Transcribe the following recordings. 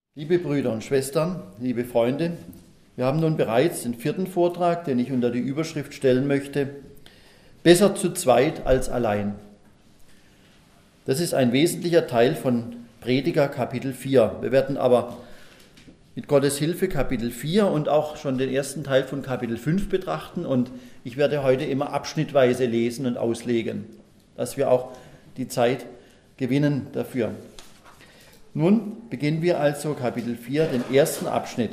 Liebe Brüder und Schwestern, liebe Freunde, wir haben nun bereits den 4. Vortrag, den ich unter die Überschrift stellen möchte: Besser zu zweit als allein. Das ist ein wesentlicher Teil von Prediger Kapitel 4. Wir werden aber mit Gottes Hilfe Kapitel 4 und auch schon den ersten Teil von Kapitel 5 betrachten, und ich werde heute immer abschnittweise lesen und auslegen, dass wir auch die Zeit gewinnen dafür. Nun beginnen wir also Kapitel 4, den ersten Abschnitt.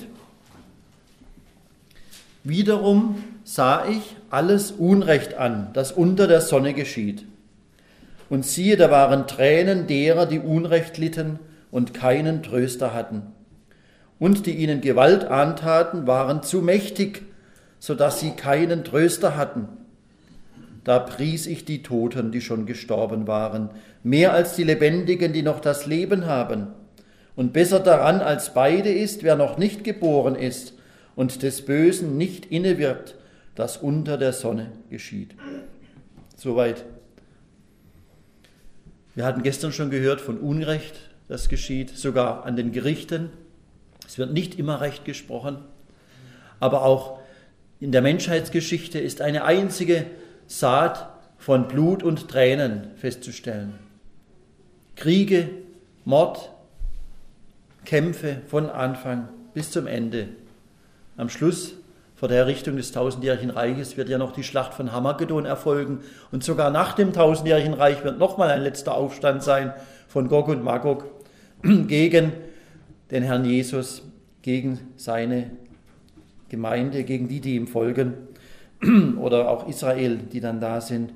Wiederum sah ich alles Unrecht an, das unter der Sonne geschieht. Und siehe, da waren Tränen derer, die Unrecht litten und keinen Tröster hatten. Und die ihnen Gewalt antaten, waren zu mächtig, so dass sie keinen Tröster hatten. Da pries ich die Toten, die schon gestorben waren, mehr als die Lebendigen, die noch das Leben haben. Und besser daran als beide ist, wer noch nicht geboren ist und des Bösen nicht inne wird, das unter der Sonne geschieht. Soweit. Wir hatten gestern schon gehört von Unrecht, das geschieht, sogar an den Gerichten. Es wird nicht immer recht gesprochen, aber auch in der Menschheitsgeschichte ist eine einzige Saat von Blut und Tränen festzustellen. Kriege, Mord, Kämpfe von Anfang bis zum Ende. Am Schluss, vor der Errichtung des tausendjährigen Reiches, wird ja noch die Schlacht von Hamagedon erfolgen. Und sogar nach dem tausendjährigen Reich wird nochmal ein letzter Aufstand sein von Gog und Magog gegen den Herrn Jesus, gegen seine Gemeinde, gegen die ihm folgen, oder auch Israel, die dann da sind.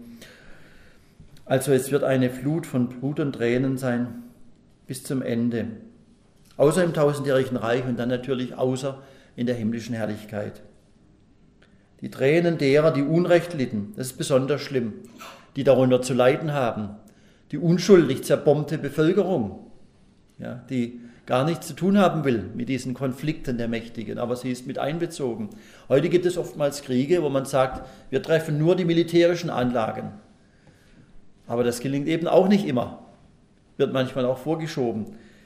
Also es wird eine Flut von Blut und Tränen sein bis zum Ende. Außer im tausendjährigen Reich und dann natürlich außer in der himmlischen Herrlichkeit. Die Tränen derer, die Unrecht litten, das ist besonders schlimm, die darunter zu leiden haben. Die unschuldig zerbombte Bevölkerung, ja, die gar nichts zu tun haben will mit diesen Konflikten der Mächtigen, aber sie ist mit einbezogen. Heute gibt es oftmals Kriege, wo man sagt, wir treffen nur die militärischen Anlagen. Aber das gelingt eben auch nicht immer, wird manchmal auch vorgeschoben.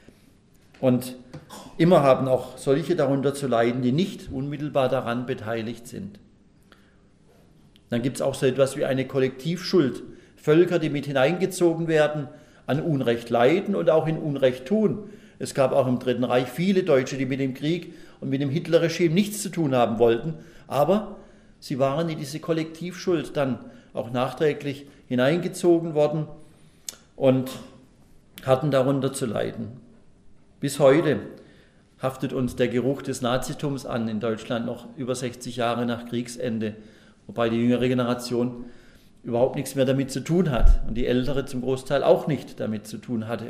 Und immer haben auch solche darunter zu leiden, die nicht unmittelbar daran beteiligt sind. Dann gibt es auch so etwas wie eine Kollektivschuld. Völker, die mit hineingezogen werden, an Unrecht leiden und auch in Unrecht tun. Es gab auch im Dritten Reich viele Deutsche, die mit dem Krieg und mit dem Hitlerregime nichts zu tun haben wollten, aber sie waren in diese Kollektivschuld dann auch nachträglich hineingezogen worden und hatten darunter zu leiden. Bis heute haftet uns der Geruch des Nazitums an in Deutschland, noch über 60 Jahre nach Kriegsende, wobei die jüngere Generation überhaupt nichts mehr damit zu tun hat und die ältere zum Großteil auch nicht damit zu tun hatte.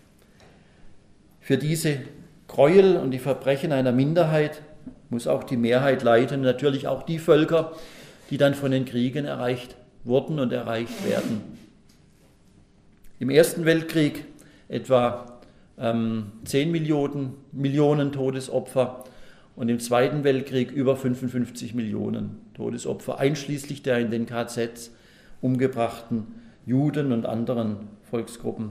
Für diese Gräuel und die Verbrechen einer Minderheit muss auch die Mehrheit leiden, natürlich auch die Völker, die dann von den Kriegen erreicht wurden und erreicht werden. Im Ersten Weltkrieg etwa 10 Millionen Todesopfer und im Zweiten Weltkrieg über 55 Millionen Todesopfer, einschließlich der in den KZs umgebrachten Juden und anderen Volksgruppen.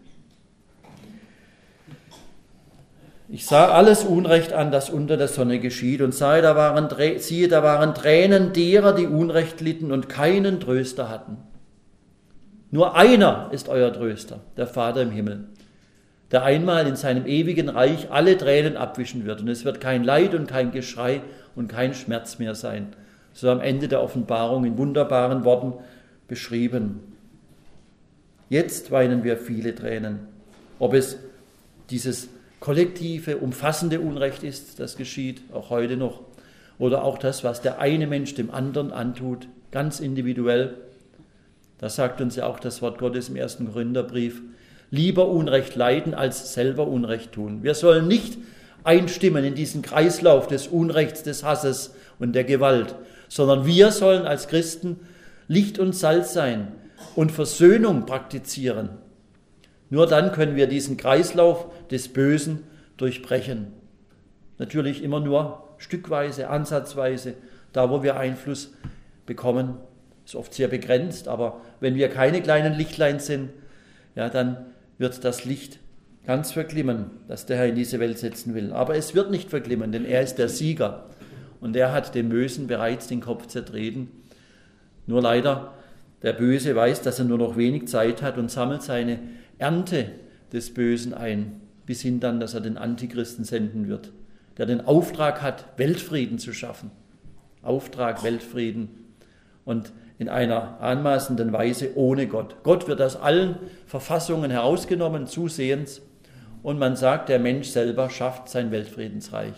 Ich sah alles Unrecht an, das unter der Sonne geschieht, und siehe, da waren Tränen derer, die Unrecht litten und keinen Tröster hatten. Nur einer ist euer Tröster, der Vater im Himmel, der einmal in seinem ewigen Reich alle Tränen abwischen wird. Und es wird kein Leid und kein Geschrei und kein Schmerz mehr sein. So am Ende der Offenbarung in wunderbaren Worten beschrieben. Jetzt weinen wir viele Tränen. Ob es dieses kollektive, umfassende Unrecht ist, das geschieht, auch heute noch, oder auch das, was der eine Mensch dem anderen antut, ganz individuell. Das sagt uns ja auch das Wort Gottes im 1. Korintherbrief: Lieber Unrecht leiden, als selber Unrecht tun. Wir sollen nicht einstimmen in diesen Kreislauf des Unrechts, des Hasses und der Gewalt, sondern wir sollen als Christen Licht und Salz sein und Versöhnung praktizieren. Nur dann können wir diesen Kreislauf des Bösen durchbrechen. Natürlich immer nur stückweise, ansatzweise, da wo wir Einfluss bekommen. Ist oft sehr begrenzt, aber wenn wir keine kleinen Lichtlein sind, ja, dann wird das Licht ganz verglimmen, das der Herr in diese Welt setzen will. Aber es wird nicht verglimmen, denn er ist der Sieger. Und er hat dem Bösen bereits den Kopf zertreten. Nur leider, der Böse weiß, dass er nur noch wenig Zeit hat und sammelt seine Ernte des Bösen ein, bis hin dann, dass er den Antichristen senden wird, der den Auftrag hat, Weltfrieden zu schaffen. Auftrag, Weltfrieden. Und in einer anmaßenden Weise ohne Gott. Gott wird aus allen Verfassungen herausgenommen, zusehends. Und man sagt, der Mensch selber schafft sein Weltfriedensreich.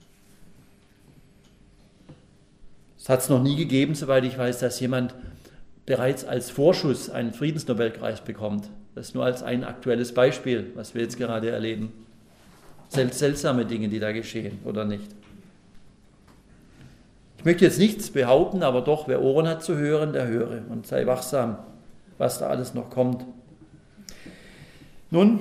Es hat es noch nie gegeben, soweit ich weiß, dass jemand bereits als Vorschuss einen Friedensnobelpreis bekommt. Das ist nur als ein aktuelles Beispiel, was wir jetzt gerade erleben. Seltsame Dinge, die da geschehen, oder nicht? Ich möchte jetzt nichts behaupten, aber doch, wer Ohren hat zu hören, der höre und sei wachsam, was da alles noch kommt. Nun,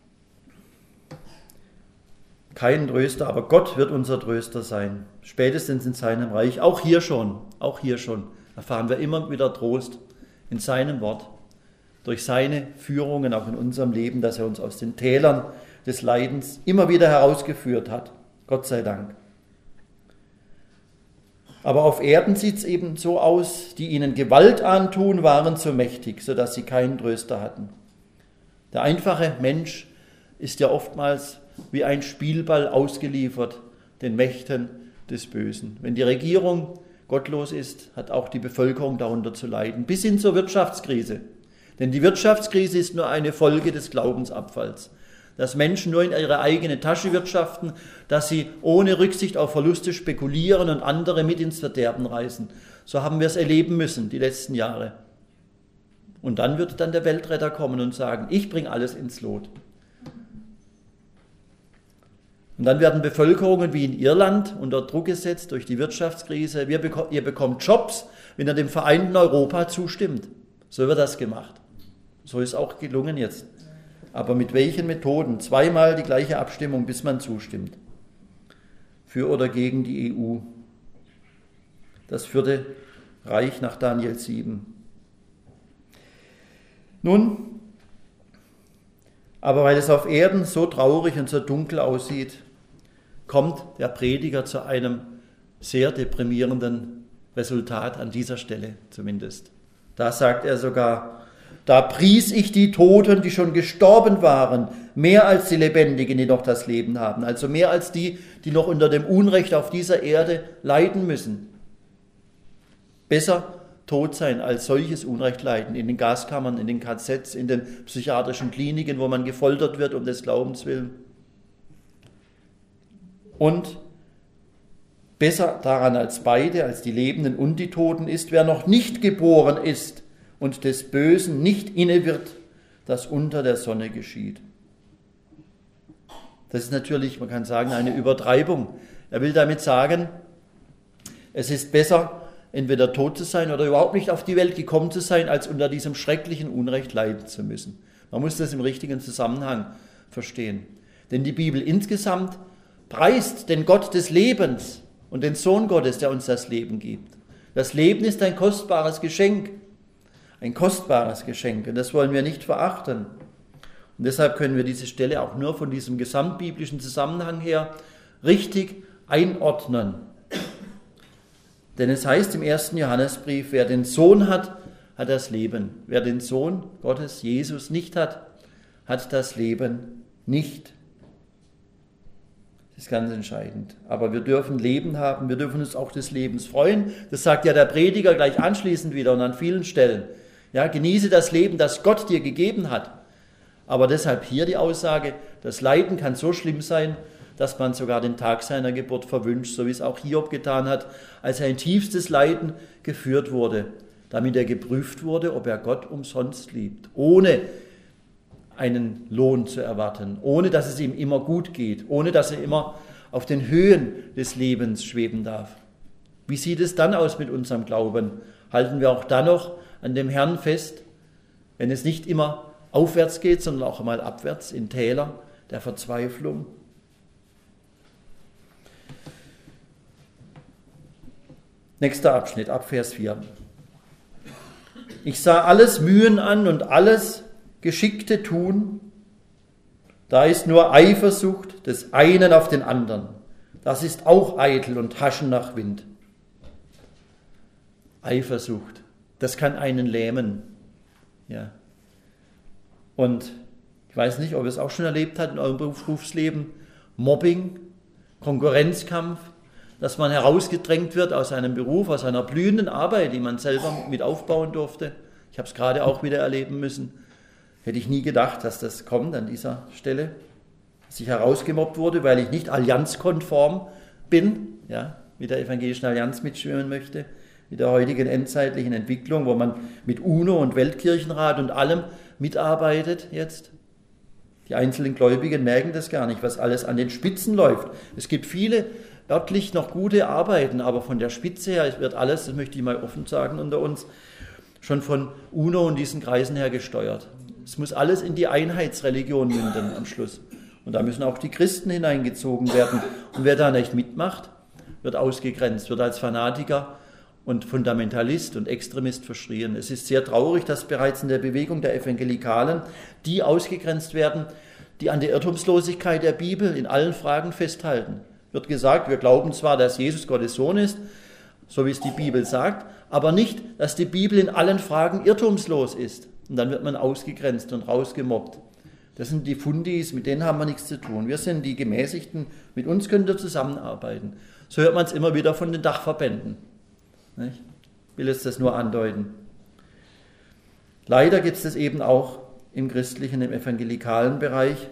kein Tröster, aber Gott wird unser Tröster sein, spätestens in seinem Reich, auch hier schon erfahren wir immer wieder Trost in seinem Wort, durch seine Führungen auch in unserem Leben, dass er uns aus den Tälern des Leidens immer wieder herausgeführt hat. Gott sei Dank. Aber auf Erden sieht es eben so aus, die ihnen Gewalt antun, waren zu mächtig, sodass sie keinen Tröster hatten. Der einfache Mensch ist ja oftmals wie ein Spielball ausgeliefert den Mächten des Bösen. Wenn die Regierung gottlos ist, hat auch die Bevölkerung darunter zu leiden, bis hin zur Wirtschaftskrise. Denn die Wirtschaftskrise ist nur eine Folge des Glaubensabfalls. Dass Menschen nur in ihre eigene Tasche wirtschaften, dass sie ohne Rücksicht auf Verluste spekulieren und andere mit ins Verderben reißen. So haben wir es erleben müssen die letzten Jahre. Und dann wird dann der Weltretter kommen und sagen, ich bringe alles ins Lot. Und dann werden Bevölkerungen wie in Irland unter Druck gesetzt durch die Wirtschaftskrise. Ihr bekommt Jobs, wenn ihr dem vereinten Europa zustimmt. So wird das gemacht. So ist auch gelungen jetzt. Aber mit welchen Methoden? Zweimal die gleiche Abstimmung, bis man zustimmt. Für oder gegen die EU. Das 4. Reich nach Daniel 7. Nun, aber weil es auf Erden so traurig und so dunkel aussieht, kommt der Prediger zu einem sehr deprimierenden Resultat an dieser Stelle zumindest. Da sagt er sogar, da pries ich die Toten, die schon gestorben waren, mehr als die Lebendigen, die noch das Leben haben. Also mehr als die, die noch unter dem Unrecht auf dieser Erde leiden müssen. Besser tot sein, als solches Unrecht leiden, in den Gaskammern, in den KZs, in den psychiatrischen Kliniken, wo man gefoltert wird um des Glaubens willen. Und besser daran als beide, als die Lebenden und die Toten ist, wer noch nicht geboren ist und des Bösen nicht inne wird, das unter der Sonne geschieht. Das ist natürlich, man kann sagen, eine Übertreibung. Er will damit sagen, es ist besser, entweder tot zu sein oder überhaupt nicht auf die Welt gekommen zu sein, als unter diesem schrecklichen Unrecht leiden zu müssen. Man muss das im richtigen Zusammenhang verstehen. Denn die Bibel insgesamt preist den Gott des Lebens und den Sohn Gottes, der uns das Leben gibt. Das Leben ist ein kostbares Geschenk. Ein kostbares Geschenk. Und das wollen wir nicht verachten. Und deshalb können wir diese Stelle auch nur von diesem gesamtbiblischen Zusammenhang her richtig einordnen. Denn es heißt im 1. Johannesbrief, wer den Sohn hat, hat das Leben. Wer den Sohn Gottes, Jesus, nicht hat, hat das Leben nicht. Das ist ganz entscheidend. Aber wir dürfen Leben haben, wir dürfen uns auch des Lebens freuen. Das sagt ja der Prediger gleich anschließend wieder und an vielen Stellen. Ja, genieße das Leben, das Gott dir gegeben hat. Aber deshalb hier die Aussage, das Leiden kann so schlimm sein, dass man sogar den Tag seiner Geburt verwünscht, so wie es auch Hiob getan hat, als er in tiefstes Leiden geführt wurde, damit er geprüft wurde, ob er Gott umsonst liebt, ohne einen Lohn zu erwarten, ohne dass es ihm immer gut geht, ohne dass er immer auf den Höhen des Lebens schweben darf. Wie sieht es dann aus mit unserem Glauben? Halten wir auch dann noch an dem Herrn fest, wenn es nicht immer aufwärts geht, sondern auch einmal abwärts in Täler der Verzweiflung? Nächster Abschnitt, ab Vers 4. Ich sah alles Mühen an und alles Geschickte tun, Da ist nur Eifersucht des einen auf den anderen. Das ist auch eitel und Haschen nach Wind. Eifersucht, das kann einen lähmen. Ja. Und ich weiß nicht, ob ihr es auch schon erlebt habt in eurem Berufsleben. Mobbing, Konkurrenzkampf, dass man herausgedrängt wird aus einem Beruf, aus einer blühenden Arbeit, die man selber mit aufbauen durfte. Ich habe es gerade auch wieder erleben müssen. Hätte ich nie gedacht, dass das kommt an dieser Stelle, dass ich herausgemobbt wurde, weil ich nicht allianzkonform bin, ja, mit der Evangelischen Allianz mitschwimmen möchte, mit der heutigen endzeitlichen Entwicklung, wo man mit UNO und Weltkirchenrat und allem mitarbeitet jetzt. Die einzelnen Gläubigen merken das gar nicht, was alles an den Spitzen läuft. Es gibt viele örtlich noch gute Arbeiten, aber von der Spitze her wird alles, das möchte ich mal offen sagen unter uns, schon von UNO und diesen Kreisen her gesteuert. Es muss alles in die Einheitsreligion münden am Schluss. Und da müssen auch die Christen hineingezogen werden. Und wer da nicht mitmacht, wird ausgegrenzt, wird als Fanatiker und Fundamentalist und Extremist verschrien. Es ist sehr traurig, dass bereits in der Bewegung der Evangelikalen die ausgegrenzt werden, die an der Irrtumslosigkeit der Bibel in allen Fragen festhalten. Wird gesagt, wir glauben zwar, dass Jesus Gottes Sohn ist, so wie es die Bibel sagt, aber nicht, dass die Bibel in allen Fragen irrtumslos ist. Und dann wird man ausgegrenzt und rausgemobbt. Das sind die Fundis, mit denen haben wir nichts zu tun. Wir sind die Gemäßigten, mit uns könnt ihr zusammenarbeiten. So hört man es immer wieder von den Dachverbänden. Ich will jetzt das nur andeuten. Leider gibt es das eben auch im christlichen, im evangelikalen Bereich.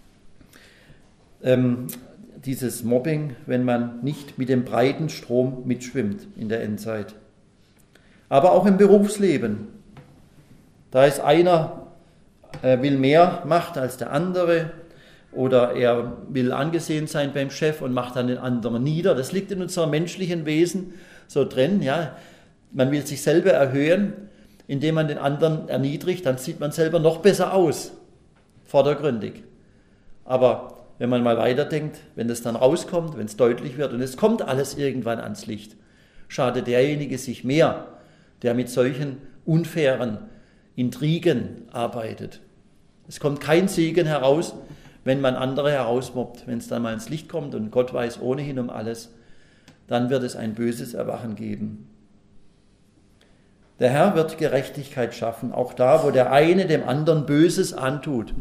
Dieses Mobbing, wenn man nicht mit dem breiten Strom mitschwimmt in der Endzeit. Aber auch im Berufsleben. Da ist einer, will mehr Macht als der andere oder er will angesehen sein beim Chef und macht dann den anderen nieder. Das liegt in unserem menschlichen Wesen so drin. Ja. Man will sich selber erhöhen, indem man den anderen erniedrigt, dann sieht man selber noch besser aus, vordergründig. Aber wenn man mal weiterdenkt, wenn das dann rauskommt, wenn es deutlich wird und es kommt alles irgendwann ans Licht, schadet derjenige sich mehr, der mit solchen unfairen Intrigen arbeitet. Es kommt kein Segen heraus, wenn man andere herausmobbt. Wenn es dann mal ins Licht kommt und Gott weiß ohnehin um alles, dann wird es ein böses Erwachen geben. Der Herr wird Gerechtigkeit schaffen, auch da, wo der eine dem anderen Böses antut.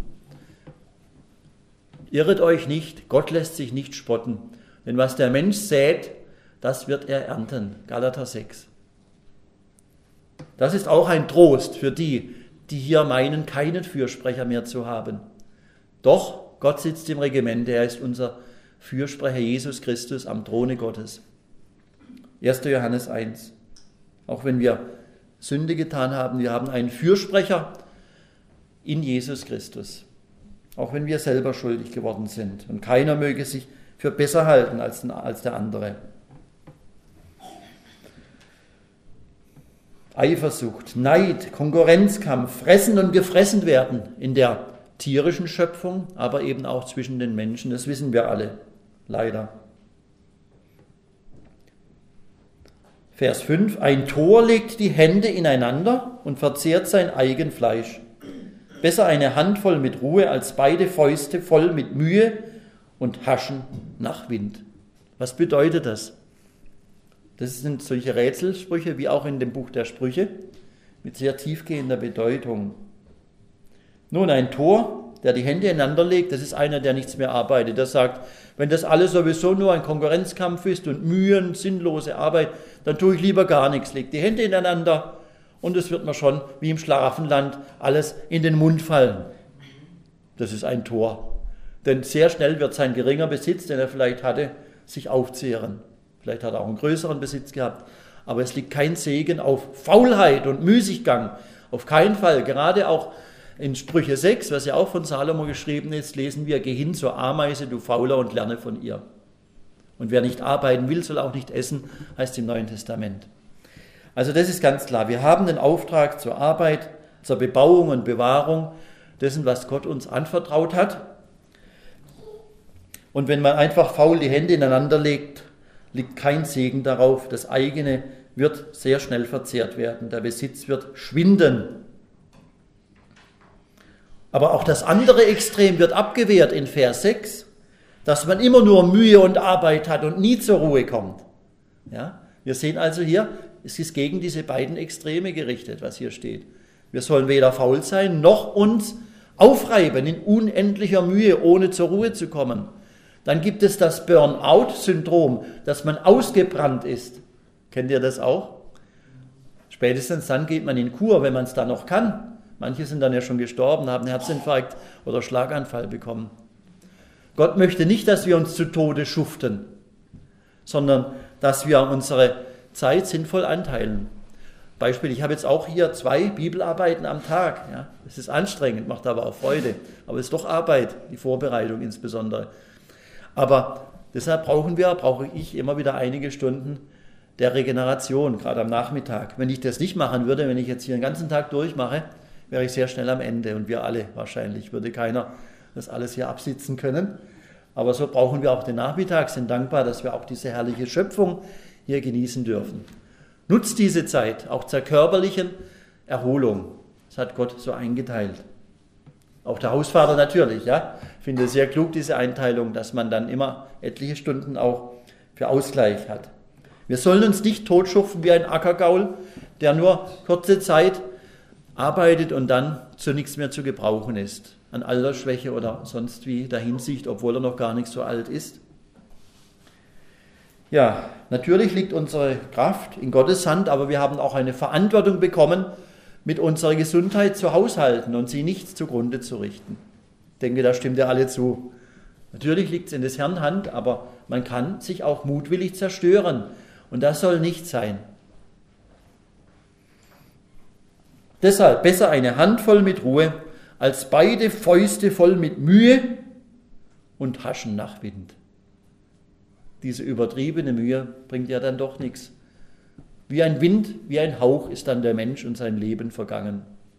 Irret euch nicht, Gott lässt sich nicht spotten. Denn was der Mensch sät, das wird er ernten. Galater 6. Das ist auch ein Trost für die, die hier meinen, keinen Fürsprecher mehr zu haben. Doch, Gott sitzt im Regiment, er ist unser Fürsprecher Jesus Christus am Throne Gottes. 1. Johannes 1. Auch wenn wir Sünde getan haben, wir haben einen Fürsprecher in Jesus Christus. Auch wenn wir selber schuldig geworden sind. Und keiner möge sich für besser halten als der andere. Eifersucht, Neid, Konkurrenzkampf, fressen und gefressen werden in der tierischen Schöpfung, aber eben auch zwischen den Menschen. Das wissen wir alle, leider. Vers 5. Ein Tor legt die Hände ineinander und verzehrt sein eigen Fleisch. Besser eine Handvoll mit Ruhe als beide Fäuste voll mit Mühe und Haschen nach Wind. Was bedeutet das? Das sind solche Rätselsprüche wie auch in dem Buch der Sprüche mit sehr tiefgehender Bedeutung. Nun, ein Tor, der die Hände ineinander legt, das ist einer, der nichts mehr arbeitet. Der sagt, wenn das alles sowieso nur ein Konkurrenzkampf ist und Mühen, sinnlose Arbeit, dann tue ich lieber gar nichts. Leg die Hände ineinander und es wird mir schon, wie im Schlaraffenland, alles in den Mund fallen. Das ist ein Tor. Denn sehr schnell wird sein geringer Besitz, den er vielleicht hatte, sich aufzehren. Vielleicht hat er auch einen größeren Besitz gehabt. Aber es liegt kein Segen auf Faulheit und Müßiggang. Auf keinen Fall. Gerade auch in Sprüche 6, was ja auch von Salomo geschrieben ist, lesen wir, geh hin zur Ameise, du Fauler, und lerne von ihr. Und wer nicht arbeiten will, soll auch nicht essen, heißt im Neuen Testament. Also das ist ganz klar. Wir haben den Auftrag zur Arbeit, zur Bebauung und Bewahrung dessen, was Gott uns anvertraut hat. Und wenn man einfach faul die Hände ineinander legt, liegt kein Segen darauf. Das eigene wird sehr schnell verzehrt werden. Der Besitz wird schwinden. Aber auch das andere Extrem wird abgewehrt in Vers 6, dass man immer nur Mühe und Arbeit hat und nie zur Ruhe kommt. Ja? Wir sehen also hier, es ist gegen diese beiden Extreme gerichtet, was hier steht. Wir sollen weder faul sein, noch uns aufreiben in unendlicher Mühe, ohne zur Ruhe zu kommen. Dann gibt es das Burnout-Syndrom, dass man ausgebrannt ist. Kennt ihr das auch? Spätestens dann geht man in Kur, wenn man es dann noch kann. Manche sind dann ja schon gestorben, haben einen Herzinfarkt oder Schlaganfall bekommen. Gott möchte nicht, dass wir uns zu Tode schuften, sondern dass wir unsere Zeit sinnvoll einteilen. Beispiel, ich habe jetzt auch hier 2 Bibelarbeiten am Tag. Ja, es ist anstrengend, macht aber auch Freude. Aber es ist doch Arbeit, die Vorbereitung insbesondere. Aber deshalb brauche ich immer wieder einige Stunden der Regeneration, gerade am Nachmittag. Wenn ich das nicht machen würde, wenn ich jetzt hier den ganzen Tag durchmache, wäre ich sehr schnell am Ende. Und wir alle wahrscheinlich, würde keiner das alles hier absitzen können. Aber so brauchen wir auch den Nachmittag, sind dankbar, dass wir auch diese herrliche Schöpfung hier genießen dürfen. Nutzt diese Zeit auch zur körperlichen Erholung. Das hat Gott so eingeteilt. Auch der Hausvater natürlich, ja. Ich finde es sehr klug, diese Einteilung, dass man dann immer etliche Stunden auch für Ausgleich hat. Wir sollen uns nicht totschuften wie ein Ackergaul, der nur kurze Zeit arbeitet und dann zu nichts mehr zu gebrauchen ist. An Altersschwäche oder sonst wie der Hinsicht, obwohl er noch gar nicht so alt ist. Ja, natürlich liegt unsere Kraft in Gottes Hand, aber wir haben auch eine Verantwortung bekommen, mit unserer Gesundheit zu haushalten und sie nicht zugrunde zu richten. Ich denke, da stimmt ihr alle zu. Natürlich liegt es in des Herrn Hand, aber man kann sich auch mutwillig zerstören. Und das soll nicht sein. Deshalb besser eine Handvoll mit Ruhe, als beide Fäuste voll mit Mühe und Haschen nach Wind. Diese übertriebene Mühe bringt ja dann doch nichts. Wie ein Wind, wie ein Hauch ist dann der Mensch und sein Leben vergangen.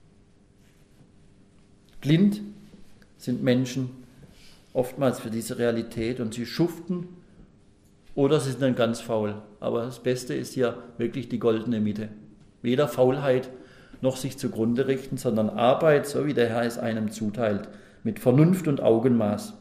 Blind sind Menschen oftmals für diese Realität und sie schuften oder sie sind dann ganz faul. Aber das Beste ist hier wirklich die goldene Mitte. Weder Faulheit noch sich zugrunde richten, sondern Arbeit, so wie der Herr es einem zuteilt, mit Vernunft und Augenmaß.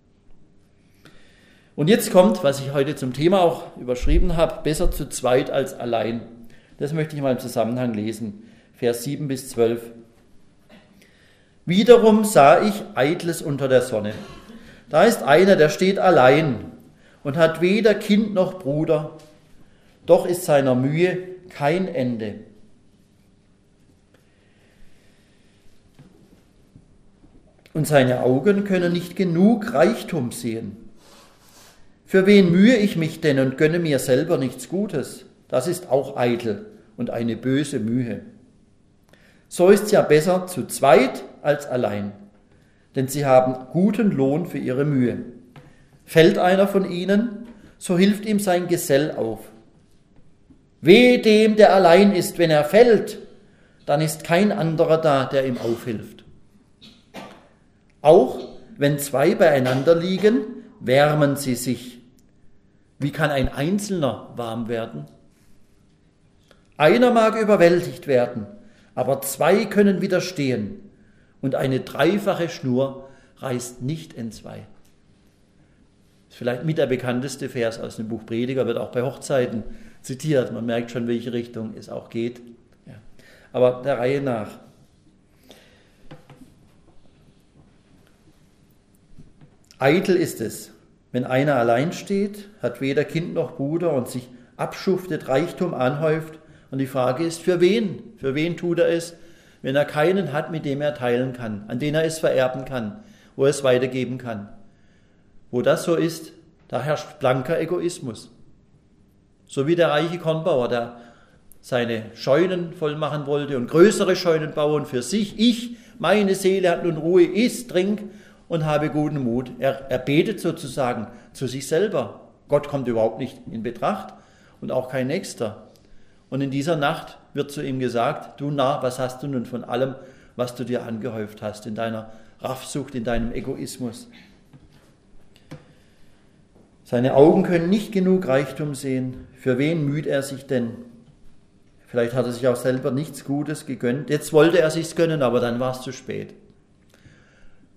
Und jetzt kommt, was ich heute zum Thema auch überschrieben habe, besser zu zweit als allein. Das möchte ich mal im Zusammenhang lesen, Vers 7 bis 12. Wiederum sah ich Eitles unter der Sonne. Da ist einer, der steht allein und hat weder Kind noch Bruder, doch ist seiner Mühe kein Ende. Und seine Augen können nicht genug Reichtum sehen. Für wen mühe ich mich denn und gönne mir selber nichts Gutes? Das ist auch eitel und eine böse Mühe. So ist es ja besser zu zweit als allein, denn sie haben guten Lohn für ihre Mühe. Fällt einer von ihnen, so hilft ihm sein Gesell auf. Wehe dem, der allein ist, wenn er fällt, dann ist kein anderer da, der ihm aufhilft. Auch wenn 2 beieinander liegen, wärmen sie sich. Wie kann ein Einzelner warm werden? Einer mag überwältigt werden, aber 2 können widerstehen. Und eine 3-fache Schnur reißt nicht entzwei. Das ist vielleicht mit der bekannteste Vers aus dem Buch Prediger, wird auch bei Hochzeiten zitiert. Man merkt schon, welche Richtung es auch geht. Ja. Aber der Reihe nach. Eitel ist es, wenn einer allein steht, hat weder Kind noch Bruder und sich abschuftet, Reichtum anhäuft. Und die Frage ist, für wen? Für wen tut er es, wenn er keinen hat, mit dem er teilen kann, an den er es vererben kann, wo er es weitergeben kann? Wo das so ist, da herrscht blanker Egoismus. So wie der reiche Kornbauer, der seine Scheunen voll machen wollte und größere Scheunen bauen für sich. Meine Seele hat nun Ruhe, iss, trink und habe guten Mut. Er betet sozusagen zu sich selber. Gott kommt überhaupt nicht in Betracht und auch kein Nächster. Und in dieser Nacht wird zu ihm gesagt, du Narr, was hast du nun von allem, was du dir angehäuft hast, in deiner Raffsucht, in deinem Egoismus? Seine Augen können nicht genug Reichtum sehen. Für wen müht er sich denn? Vielleicht hat er sich auch selber nichts Gutes gegönnt. Jetzt wollte er sich's gönnen, aber dann war es zu spät.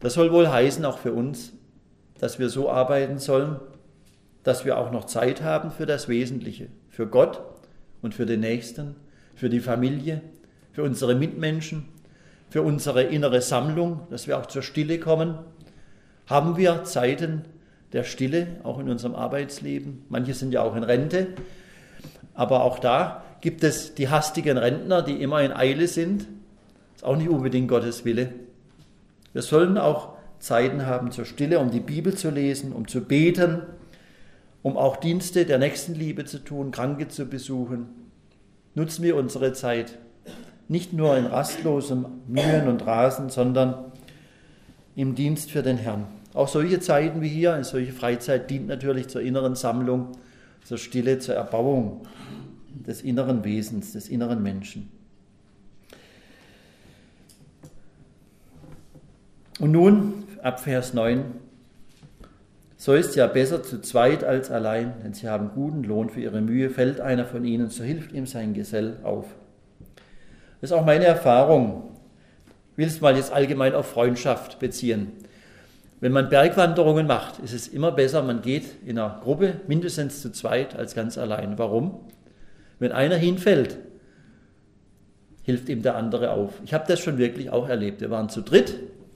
Das soll wohl heißen, auch für uns, dass wir so arbeiten sollen, dass wir auch noch Zeit haben für das Wesentliche, für Gott und für den Nächsten, für die Familie, für unsere Mitmenschen, für unsere innere Sammlung, dass wir auch zur Stille kommen. Haben wir Zeiten der Stille, auch in unserem Arbeitsleben? Manche sind ja auch in Rente, aber auch da gibt es die hastigen Rentner, die immer in Eile sind. Das ist auch nicht unbedingt Gottes Wille. Wir sollen auch Zeiten haben zur Stille, um die Bibel zu lesen, um zu beten, um auch Dienste der Nächstenliebe zu tun, Kranke zu besuchen. Nutzen wir unsere Zeit nicht nur in rastlosem Mühen und Rasen, sondern im Dienst für den Herrn. Auch solche Zeiten wie hier, eine solche Freizeit dient natürlich zur inneren Sammlung, zur Stille, zur Erbauung des inneren Wesens, des inneren Menschen. Und nun, ab Vers 9, so ist ja besser zu zweit als allein, denn sie haben guten Lohn für ihre Mühe. Fällt einer von ihnen, so hilft ihm sein Gesell auf. Das ist auch meine Erfahrung. Ich will es mal jetzt allgemein auf Freundschaft beziehen. Wenn man Bergwanderungen macht, ist es immer besser, man geht in einer Gruppe mindestens zu zweit als ganz allein. Warum? Wenn einer hinfällt, hilft ihm der andere auf. Ich habe das schon wirklich auch erlebt. Wir waren zu dritt,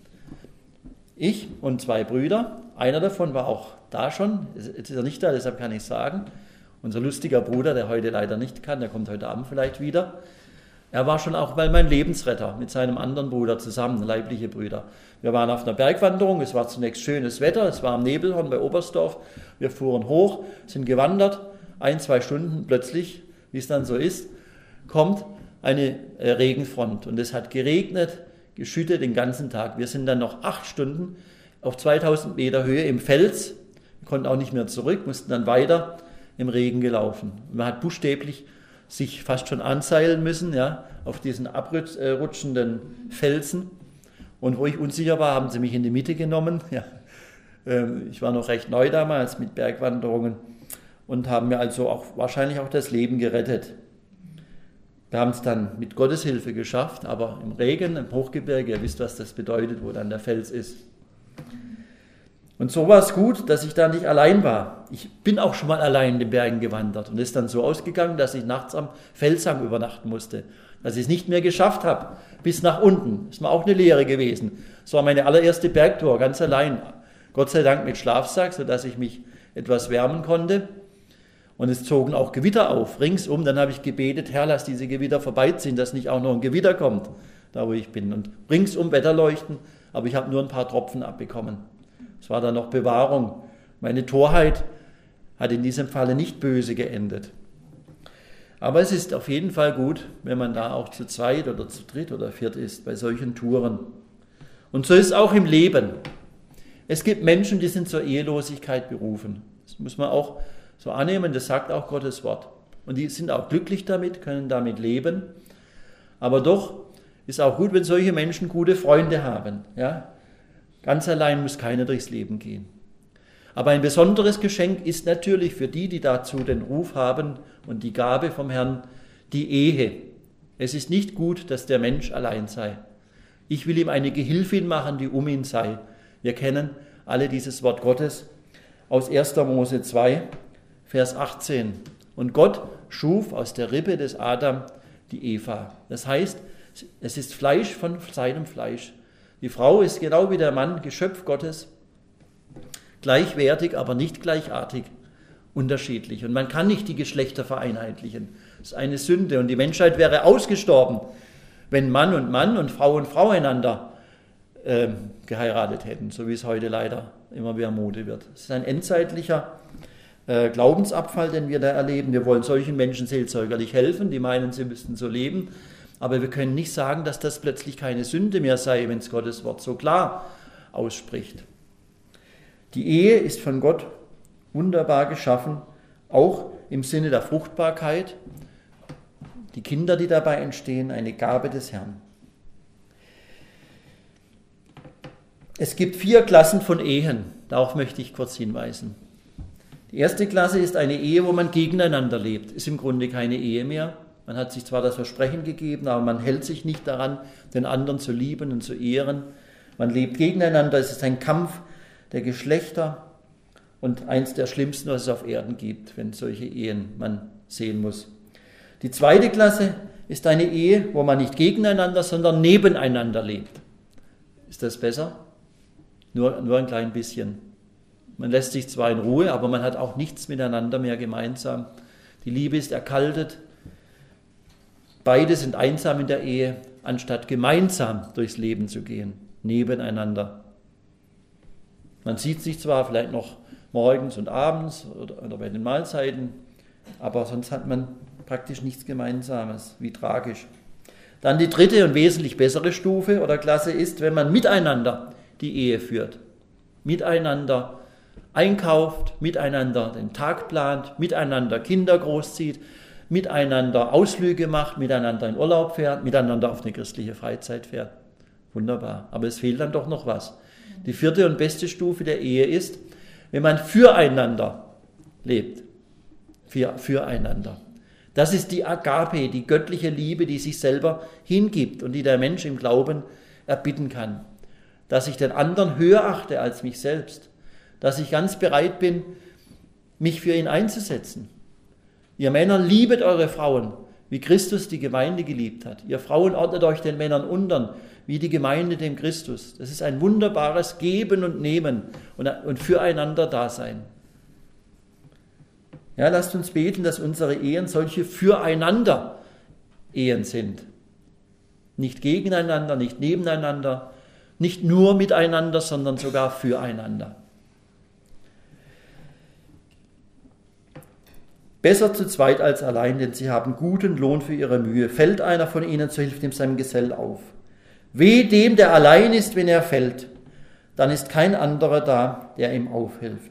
ich und 2 Brüder. Einer davon war auch da schon, jetzt ist er nicht da, deshalb kann ich sagen. Unser lustiger Bruder, der heute leider nicht kann, der kommt heute Abend vielleicht wieder. Er war schon auch mal mein Lebensretter mit seinem anderen Bruder zusammen, leibliche Brüder. Wir waren auf einer Bergwanderung, es war zunächst schönes Wetter, es war am Nebelhorn bei Oberstdorf. Wir fuhren hoch, sind gewandert, 1-2 Stunden plötzlich, wie es dann so ist, kommt eine Regenfront und es hat geregnet, geschüttet den ganzen Tag. Wir sind dann noch 8 Stunden auf 2000 Meter Höhe im Fels, wir konnten auch nicht mehr zurück, mussten dann weiter im Regen gelaufen. Man hat buchstäblich sich fast schon anseilen müssen, ja, auf diesen abrutschenden Felsen. Und wo ich unsicher war, haben sie mich in die Mitte genommen. Ja. Ich war noch recht neu damals mit Bergwanderungen und haben mir also auch wahrscheinlich auch das Leben gerettet. Wir haben es dann mit Gottes Hilfe geschafft, aber im Regen, im Hochgebirge, ihr wisst, was das bedeutet, wo dann der Fels ist. Und so war es gut, dass ich da nicht allein war. Ich bin auch schon mal allein in den Bergen gewandert und es ist dann so ausgegangen, dass ich nachts am Felshang übernachten musste, dass ich es nicht mehr geschafft habe, bis nach unten. Das war auch eine Lehre gewesen. Das war meine allererste Bergtour, ganz allein. Gott sei Dank mit Schlafsack, sodass ich mich etwas wärmen konnte. Und es zogen auch Gewitter auf, ringsum. Dann habe ich gebetet, Herr, lass diese Gewitter vorbeiziehen, dass nicht auch noch ein Gewitter kommt, da wo ich bin. Und ringsum Wetterleuchten, aber ich habe nur ein paar Tropfen abbekommen. Es war dann noch Bewahrung. Meine Torheit hat in diesem Falle nicht böse geendet. Aber es ist auf jeden Fall gut, wenn man da auch zu zweit oder zu dritt oder viert ist bei solchen Touren. Und so ist es auch im Leben. Es gibt Menschen, die sind zur Ehelosigkeit berufen. Das muss man auch so annehmen, das sagt auch Gottes Wort. Und die sind auch glücklich damit, können damit leben. Aber doch ist auch gut, wenn solche Menschen gute Freunde haben. Ja? Ganz allein muss keiner durchs Leben gehen. Aber ein besonderes Geschenk ist natürlich für die, die dazu den Ruf haben und die Gabe vom Herrn, die Ehe. Es ist nicht gut, dass der Mensch allein sei. Ich will ihm eine Gehilfin machen, die um ihn sei. Wir kennen alle dieses Wort Gottes aus 1. Mose 2, Vers 18. Und Gott schuf aus der Rippe des Adam die Eva. Das heißt, es ist Fleisch von seinem Fleisch. Die Frau ist genau wie der Mann Geschöpf Gottes, gleichwertig, aber nicht gleichartig, unterschiedlich. Und man kann nicht die Geschlechter vereinheitlichen. Das ist eine Sünde und die Menschheit wäre ausgestorben, wenn Mann und Frau einander geheiratet hätten, so wie es heute leider immer mehr Mode wird. Es ist ein endzeitlicher Glaubensabfall, den wir da erleben. Wir wollen solchen Menschen seelsorgerlich helfen, die meinen, sie müssten so leben. Aber wir können nicht sagen, dass das plötzlich keine Sünde mehr sei, wenn es Gottes Wort so klar ausspricht. Die Ehe ist von Gott wunderbar geschaffen, auch im Sinne der Fruchtbarkeit. Die Kinder, die dabei entstehen, eine Gabe des Herrn. Es gibt 4 Klassen von Ehen, darauf möchte ich kurz hinweisen. Die erste Klasse ist eine Ehe, wo man gegeneinander lebt. Ist im Grunde keine Ehe mehr. Man hat sich zwar das Versprechen gegeben, aber man hält sich nicht daran, den anderen zu lieben und zu ehren. Man lebt gegeneinander, es ist ein Kampf der Geschlechter und eins der schlimmsten, was es auf Erden gibt, wenn solche Ehen man sehen muss. Die zweite Klasse ist eine Ehe, wo man nicht gegeneinander, sondern nebeneinander lebt. Ist das besser? Nur ein klein bisschen. Man lässt sich zwar in Ruhe, aber man hat auch nichts miteinander mehr gemeinsam. Die Liebe ist erkaltet. Beide sind einsam in der Ehe, anstatt gemeinsam durchs Leben zu gehen, nebeneinander. Man sieht sich zwar vielleicht noch morgens und abends oder bei den Mahlzeiten, aber sonst hat man praktisch nichts Gemeinsames. Wie tragisch. Dann die dritte und wesentlich bessere Stufe oder Klasse ist, wenn man miteinander die Ehe führt. Miteinander einkauft, miteinander den Tag plant, miteinander Kinder großzieht, miteinander Ausflüge macht, miteinander in Urlaub fährt, miteinander auf eine christliche Freizeit fährt. Wunderbar. Aber es fehlt dann doch noch was. Die vierte und beste Stufe der Ehe ist, wenn man füreinander lebt. Füreinander. Das ist die Agape, die göttliche Liebe, die sich selber hingibt und die der Mensch im Glauben erbitten kann. Dass ich den anderen höher achte als mich selbst. Dass ich ganz bereit bin, mich für ihn einzusetzen. Ihr Männer, liebet eure Frauen, wie Christus die Gemeinde geliebt hat. Ihr Frauen ordnet euch den Männern unter, wie die Gemeinde dem Christus. Das ist ein wunderbares Geben und Nehmen und füreinander Dasein. Ja, lasst uns beten, dass unsere Ehen solche füreinander Ehen sind. Nicht gegeneinander, nicht nebeneinander, nicht nur miteinander, sondern sogar füreinander. Besser zu zweit als allein, denn sie haben guten Lohn für ihre Mühe. Fällt einer von ihnen, so hilft ihm seinem Gesell auf. Weh dem, der allein ist, wenn er fällt, dann ist kein anderer da, der ihm aufhilft.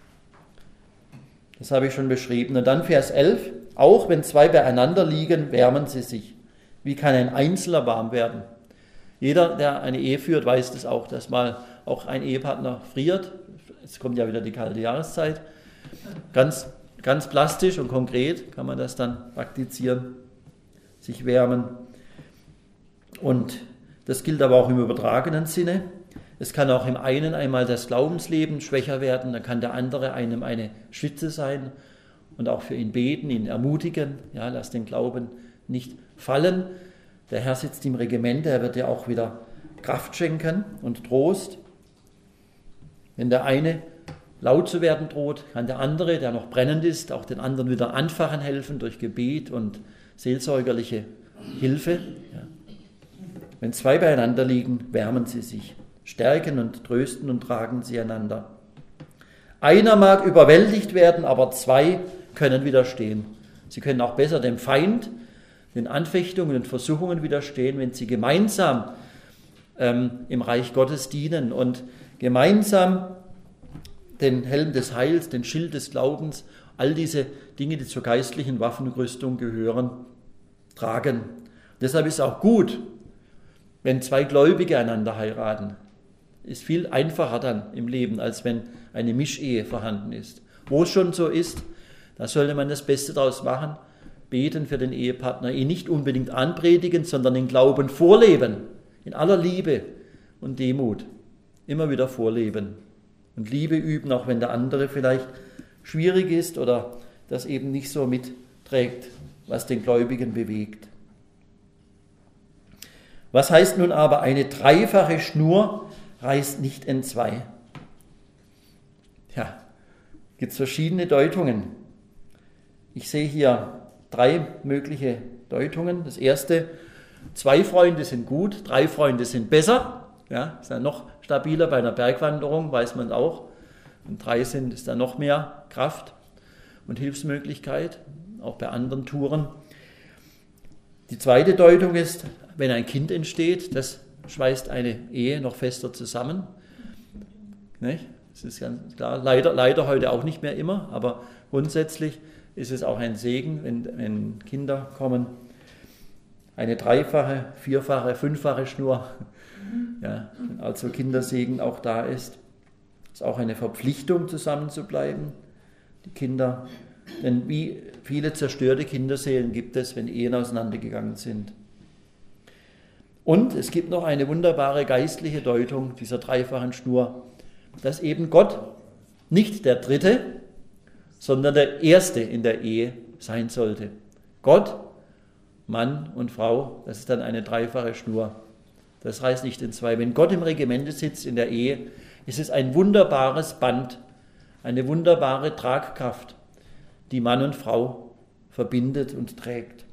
Das habe ich schon beschrieben. Und dann Vers 11. Auch wenn zwei beieinander liegen, wärmen sie sich. Wie kann ein Einzelner warm werden? Jeder, der eine Ehe führt, weiß das auch, dass mal auch ein Ehepartner friert. Jetzt kommt ja wieder die kalte Jahreszeit. Ganz plastisch und konkret kann man das dann praktizieren, sich wärmen. Und das gilt aber auch im übertragenen Sinne. Es kann auch im einen einmal das Glaubensleben schwächer werden, dann kann der andere einem eine Stütze sein und auch für ihn beten, ihn ermutigen. Ja, lass den Glauben nicht fallen. Der Herr sitzt im Regiment, er wird dir auch wieder Kraft schenken und Trost. Wenn der eine laut zu werden droht, kann der andere, der noch brennend ist, auch den anderen wieder anfachen helfen durch Gebet und seelsorgerliche Hilfe. Ja. Wenn zwei beieinander liegen, wärmen sie sich. Stärken und trösten und tragen sie einander. Einer mag überwältigt werden, aber zwei können widerstehen. Sie können auch besser dem Feind, den Anfechtungen und Versuchungen widerstehen, wenn sie gemeinsam im Reich Gottes dienen und gemeinsam den Helm des Heils, den Schild des Glaubens, all diese Dinge, die zur geistlichen Waffenrüstung gehören, tragen. Deshalb ist es auch gut, wenn zwei Gläubige einander heiraten. Ist viel einfacher dann im Leben, als wenn eine Mischehe vorhanden ist. Wo es schon so ist, da sollte man das Beste daraus machen, beten für den Ehepartner, ihn nicht unbedingt anpredigen, sondern den Glauben vorleben, in aller Liebe und Demut, immer wieder vorleben und Liebe üben, auch wenn der andere vielleicht schwierig ist oder das eben nicht so mitträgt, was den Gläubigen bewegt. Was heißt nun aber, eine dreifache Schnur reißt nicht entzwei? Ja, gibt es verschiedene Deutungen. Ich sehe hier 3 mögliche Deutungen. Das erste, 2 Freunde sind gut, 3 Freunde sind besser. Ja, ist dann noch stabiler bei einer Bergwanderung, weiß man auch. Und 3 sind, ist dann noch mehr Kraft und Hilfsmöglichkeit, auch bei anderen Touren. Die zweite Deutung ist, wenn ein Kind entsteht, das schweißt eine Ehe noch fester zusammen. Nicht? Das ist ganz klar. Leider heute auch nicht mehr immer, aber grundsätzlich ist es auch ein Segen, wenn Kinder kommen. Eine 3-fache, 4-fache, 5-fache Schnur, ja, also Kindersegen auch da ist. Es ist auch eine Verpflichtung, zusammen zu bleiben, die Kinder. Denn wie viele zerstörte Kinderseelen gibt es, wenn Ehen auseinandergegangen sind. Und es gibt noch eine wunderbare geistliche Deutung dieser dreifachen Schnur, dass eben Gott nicht der Dritte, sondern der Erste in der Ehe sein sollte. Gott, Mann und Frau, das ist dann eine dreifache Schnur. Das reißt nicht in zwei. Wenn Gott im Regimente sitzt in der Ehe, ist es ein wunderbares Band, eine wunderbare Tragkraft, die Mann und Frau verbindet und trägt.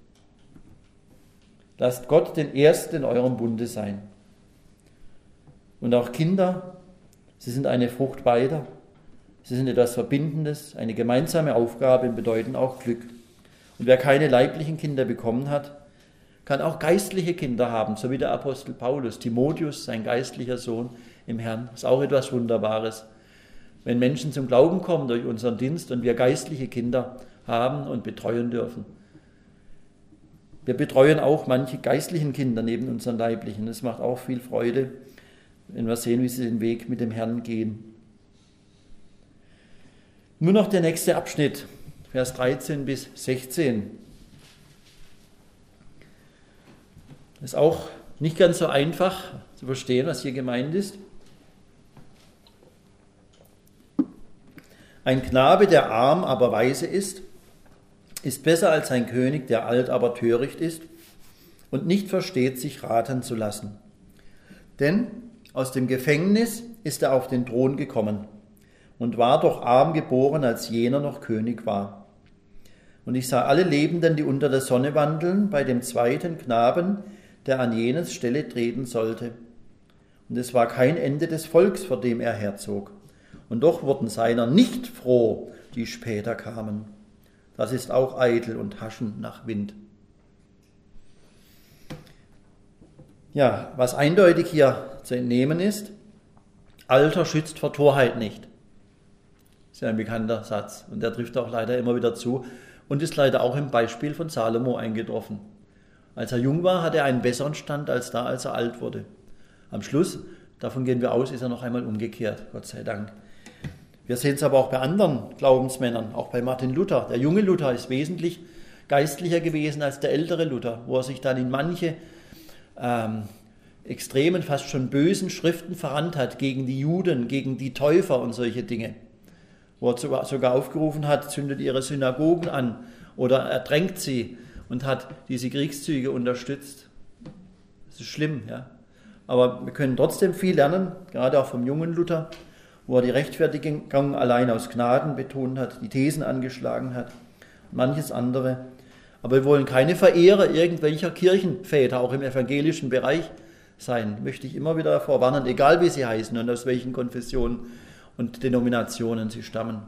Lasst Gott den Ersten in eurem Bunde sein. Und auch Kinder, sie sind eine Frucht beider. Sie sind etwas Verbindendes, eine gemeinsame Aufgabe und bedeuten auch Glück. Und wer keine leiblichen Kinder bekommen hat, kann auch geistliche Kinder haben, so wie der Apostel Paulus. Timotheus, sein geistlicher Sohn im Herrn, ist auch etwas Wunderbares. Wenn Menschen zum Glauben kommen durch unseren Dienst und wir geistliche Kinder haben und betreuen dürfen. Wir betreuen auch manche geistlichen Kinder neben unseren leiblichen. Es macht auch viel Freude, wenn wir sehen, wie sie den Weg mit dem Herrn gehen. Nur noch der nächste Abschnitt, Vers 13 bis 16. Das ist auch nicht ganz so einfach zu verstehen, was hier gemeint ist. Ein Knabe, der arm, aber weise ist besser als ein König, der alt, aber töricht ist und nicht versteht, sich raten zu lassen. Denn aus dem Gefängnis ist er auf den Thron gekommen und war doch arm geboren, als jener noch König war. Und ich sah alle Lebenden, die unter der Sonne wandeln, bei dem zweiten Knaben, der an jenes Stelle treten sollte. Und es war kein Ende des Volks, vor dem er herzog. Und doch wurden seiner nicht froh, die später kamen. Das ist auch eitel und Haschen nach Wind. Ja, was eindeutig hier zu entnehmen ist, Alter schützt vor Torheit nicht. Das ist ja ein bekannter Satz und der trifft auch leider immer wieder zu und ist leider auch im Beispiel von Salomo eingetroffen. Als er jung war, hatte er einen besseren Stand als da, als er alt wurde. Am Schluss, davon gehen wir aus, ist er noch einmal umgekehrt, Gott sei Dank. Wir sehen es aber auch bei anderen Glaubensmännern, auch bei Martin Luther. Der junge Luther ist wesentlich geistlicher gewesen als der ältere Luther, wo er sich dann in manche extremen, fast schon bösen Schriften verrannt hat gegen die Juden, gegen die Täufer und solche Dinge. Wo er sogar aufgerufen hat, zündet ihre Synagogen an oder ertränkt sie und hat diese Kriegszüge unterstützt. Das ist schlimm, ja. Aber wir können trotzdem viel lernen, gerade auch vom jungen Luther, wo er die Rechtfertigung allein aus Gnaden betont hat, die Thesen angeschlagen hat, manches andere. Aber wir wollen keine Verehrer irgendwelcher Kirchenväter, auch im evangelischen Bereich sein, möchte ich immer wieder davor warnen, egal wie sie heißen und aus welchen Konfessionen und Denominationen sie stammen.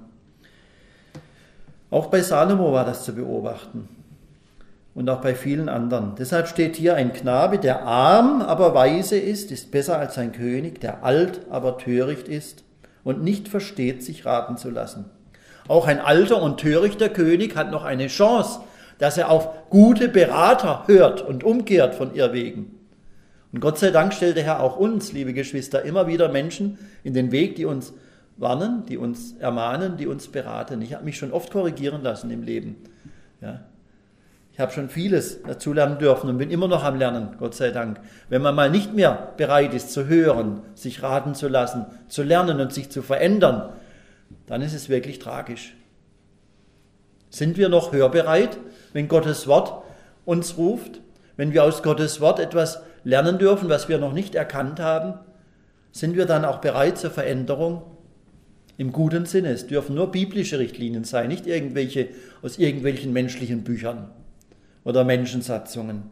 Auch bei Salomo war das zu beobachten und auch bei vielen anderen. Deshalb steht hier, ein Knabe, der arm, aber weise ist besser als ein König, der alt, aber töricht ist und nicht versteht, sich raten zu lassen. Auch ein alter und törichter König hat noch eine Chance, dass er auf gute Berater hört und umkehrt von Irrwegen. Und Gott sei Dank stellt der Herr auch uns, liebe Geschwister, immer wieder Menschen in den Weg, die uns warnen, die uns ermahnen, die uns beraten. Ich habe mich schon oft korrigieren lassen im Leben. Ja. Ich habe schon vieles dazu lernen dürfen und bin immer noch am Lernen, Gott sei Dank. Wenn man mal nicht mehr bereit ist zu hören, sich raten zu lassen, zu lernen und sich zu verändern, dann ist es wirklich tragisch. Sind wir noch hörbereit, wenn Gottes Wort uns ruft? Wenn wir aus Gottes Wort etwas lernen dürfen, was wir noch nicht erkannt haben? Sind wir dann auch bereit zur Veränderung? Im guten Sinne. Es dürfen nur biblische Richtlinien sein, nicht irgendwelche aus irgendwelchen menschlichen Büchern oder Menschensatzungen.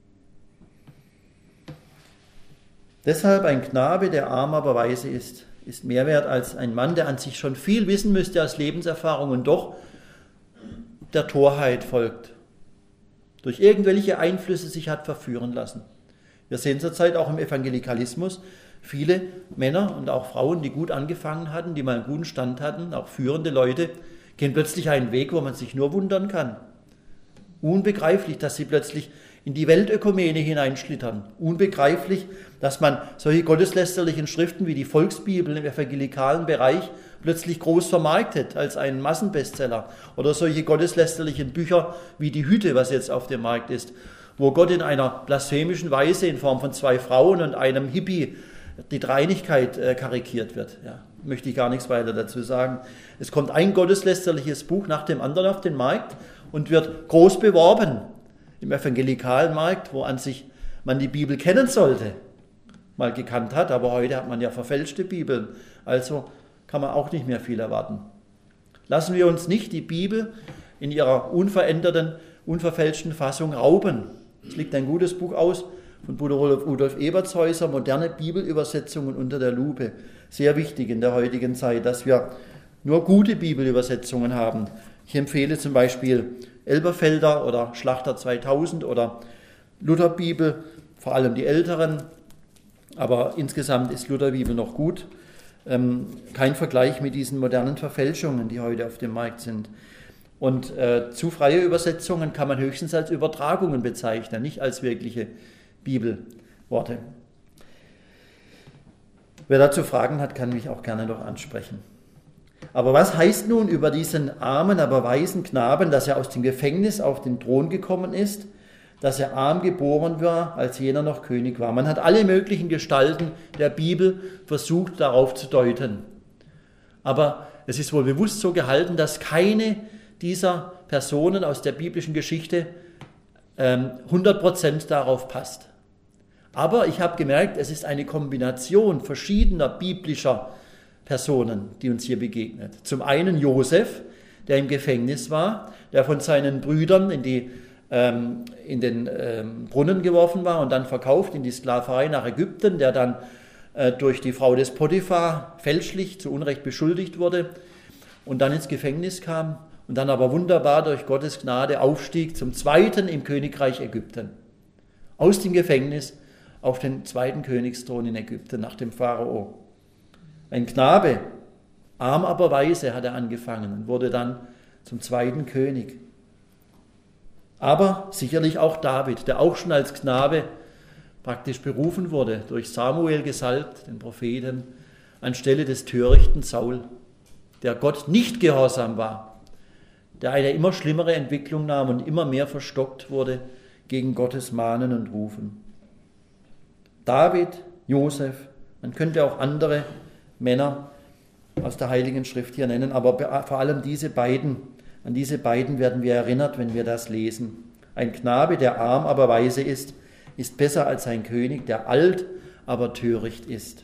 Deshalb ein Knabe, der arm, aber weise ist mehr wert als ein Mann, der an sich schon viel wissen müsste als Lebenserfahrung und doch der Torheit folgt, durch irgendwelche Einflüsse sich hat verführen lassen. Wir sehen zurzeit auch im Evangelikalismus viele Männer und auch Frauen, die gut angefangen hatten, die mal einen guten Stand hatten, auch führende Leute, gehen plötzlich einen Weg, wo man sich nur wundern kann. Unbegreiflich, dass sie plötzlich in die Weltökumene hineinschlittern. Unbegreiflich, dass man solche gotteslästerlichen Schriften wie die Volksbibel im evangelikalen Bereich plötzlich groß vermarktet als einen Massenbestseller. Oder solche gotteslästerlichen Bücher wie die Hütte, was jetzt auf dem Markt ist. wo Gott in einer blasphemischen Weise in Form von 2 Frauen und einem Hippie die Dreieinigkeit karikiert wird. Ja, möchte ich gar nichts weiter dazu sagen. Es kommt ein gotteslästerliches Buch nach dem anderen auf den Markt und wird groß beworben im evangelikalen Markt, wo an sich man die Bibel kennen sollte, mal gekannt hat, aber heute hat man ja verfälschte Bibeln, also kann man auch nicht mehr viel erwarten. Lassen wir uns nicht die Bibel in ihrer unveränderten, unverfälschten Fassung rauben. Es liegt ein gutes Buch aus von Bruder Rudolf Ebertshäuser, moderne Bibelübersetzungen unter der Lupe. Sehr wichtig in der heutigen Zeit, dass wir nur gute Bibelübersetzungen haben. Ich empfehle zum Beispiel Elberfelder oder Schlachter 2000 oder Lutherbibel, vor allem die älteren, aber insgesamt ist Lutherbibel noch gut. Kein Vergleich mit diesen modernen Verfälschungen, die heute auf dem Markt sind. Und zu freie Übersetzungen kann man höchstens als Übertragungen bezeichnen, nicht als wirkliche Bibelworte. Wer dazu Fragen hat, kann mich auch gerne noch ansprechen. Aber was heißt nun über diesen armen, aber weisen Knaben, dass er aus dem Gefängnis auf den Thron gekommen ist, dass er arm geboren war, als jener noch König war? Man hat alle möglichen Gestalten der Bibel versucht, darauf zu deuten. Aber es ist wohl bewusst so gehalten, dass keine dieser Personen aus der biblischen Geschichte 100% darauf passt. Aber ich habe gemerkt, es ist eine Kombination verschiedener biblischer Personen, die uns hier begegnet. Zum einen Josef, der im Gefängnis war, der von seinen Brüdern in den Brunnen geworfen war und dann verkauft in die Sklaverei nach Ägypten, der dann durch die Frau des Potiphar fälschlich zu Unrecht beschuldigt wurde und dann ins Gefängnis kam und dann aber wunderbar durch Gottes Gnade aufstieg zum zweiten im Königreich Ägypten. Aus dem Gefängnis auf den zweiten Königsthron in Ägypten nach dem Pharao. Ein Knabe, arm aber weise, hat er angefangen und wurde dann zum zweiten König. Aber sicherlich auch David, der auch schon als Knabe praktisch berufen wurde, durch Samuel gesalbt, den Propheten, anstelle des törichten Saul, der Gott nicht gehorsam war, der eine immer schlimmere Entwicklung nahm und immer mehr verstockt wurde gegen Gottes Mahnen und Rufen. David, Josef, man könnte auch andere Männer aus der Heiligen Schrift hier nennen, aber vor allem an diese beiden werden wir erinnert, wenn wir das lesen. Ein Knabe, der arm, aber weise ist besser als ein König, der alt, aber töricht ist.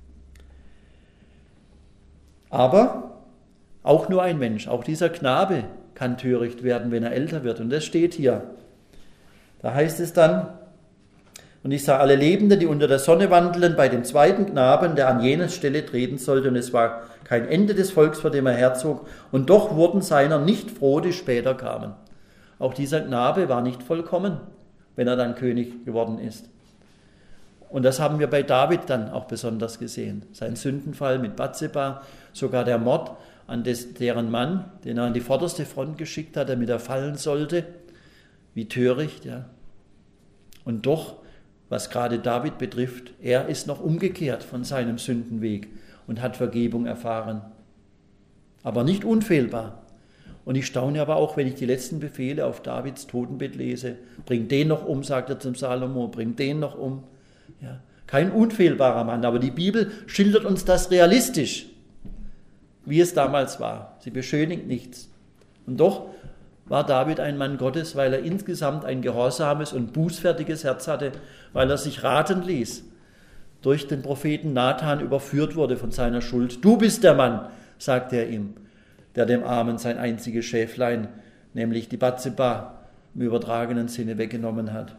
Aber auch nur ein Mensch, auch dieser Knabe kann töricht werden, wenn er älter wird. Und das steht hier. Da heißt es dann, und ich sah alle Lebenden, die unter der Sonne wandeln, bei dem zweiten Knaben, der an jener Stelle treten sollte, und es war kein Ende des Volks, vor dem er herzog, und doch wurden seiner nicht froh, die später kamen. Auch dieser Knabe war nicht vollkommen, wenn er dann König geworden ist. Und das haben wir bei David dann auch besonders gesehen. Sein Sündenfall mit Bathseba, sogar der Mord an deren Mann, den er an die vorderste Front geschickt hat, damit er fallen sollte. Wie töricht, ja. Und doch, was gerade David betrifft, er ist noch umgekehrt von seinem Sündenweg und hat Vergebung erfahren. Aber nicht unfehlbar. Und ich staune aber auch, wenn ich die letzten Befehle auf Davids Totenbett lese. Bring den noch um, sagt er zum Salomo, bring den noch um. Ja, kein unfehlbarer Mann, aber die Bibel schildert uns das realistisch, wie es damals war. Sie beschönigt nichts. Und doch war David ein Mann Gottes, weil er insgesamt ein gehorsames und bußfertiges Herz hatte, weil er sich raten ließ, durch den Propheten Nathan überführt wurde von seiner Schuld. Du bist der Mann, sagte er ihm, der dem Armen sein einziges Schäflein, nämlich die Bathseba, im übertragenen Sinne weggenommen hat.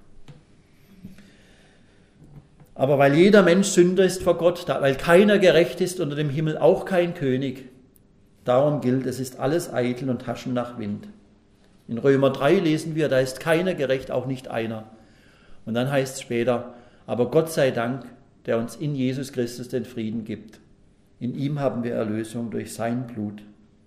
Aber weil jeder Mensch Sünder ist vor Gott, weil keiner gerecht ist unter dem Himmel, auch kein König, darum gilt, es ist alles eitel und Haschen nach Wind. In Römer 3 lesen wir, da ist keiner gerecht, auch nicht einer. Und dann heißt es später, aber Gott sei Dank, der uns in Jesus Christus den Frieden gibt. In ihm haben wir Erlösung durch sein Blut.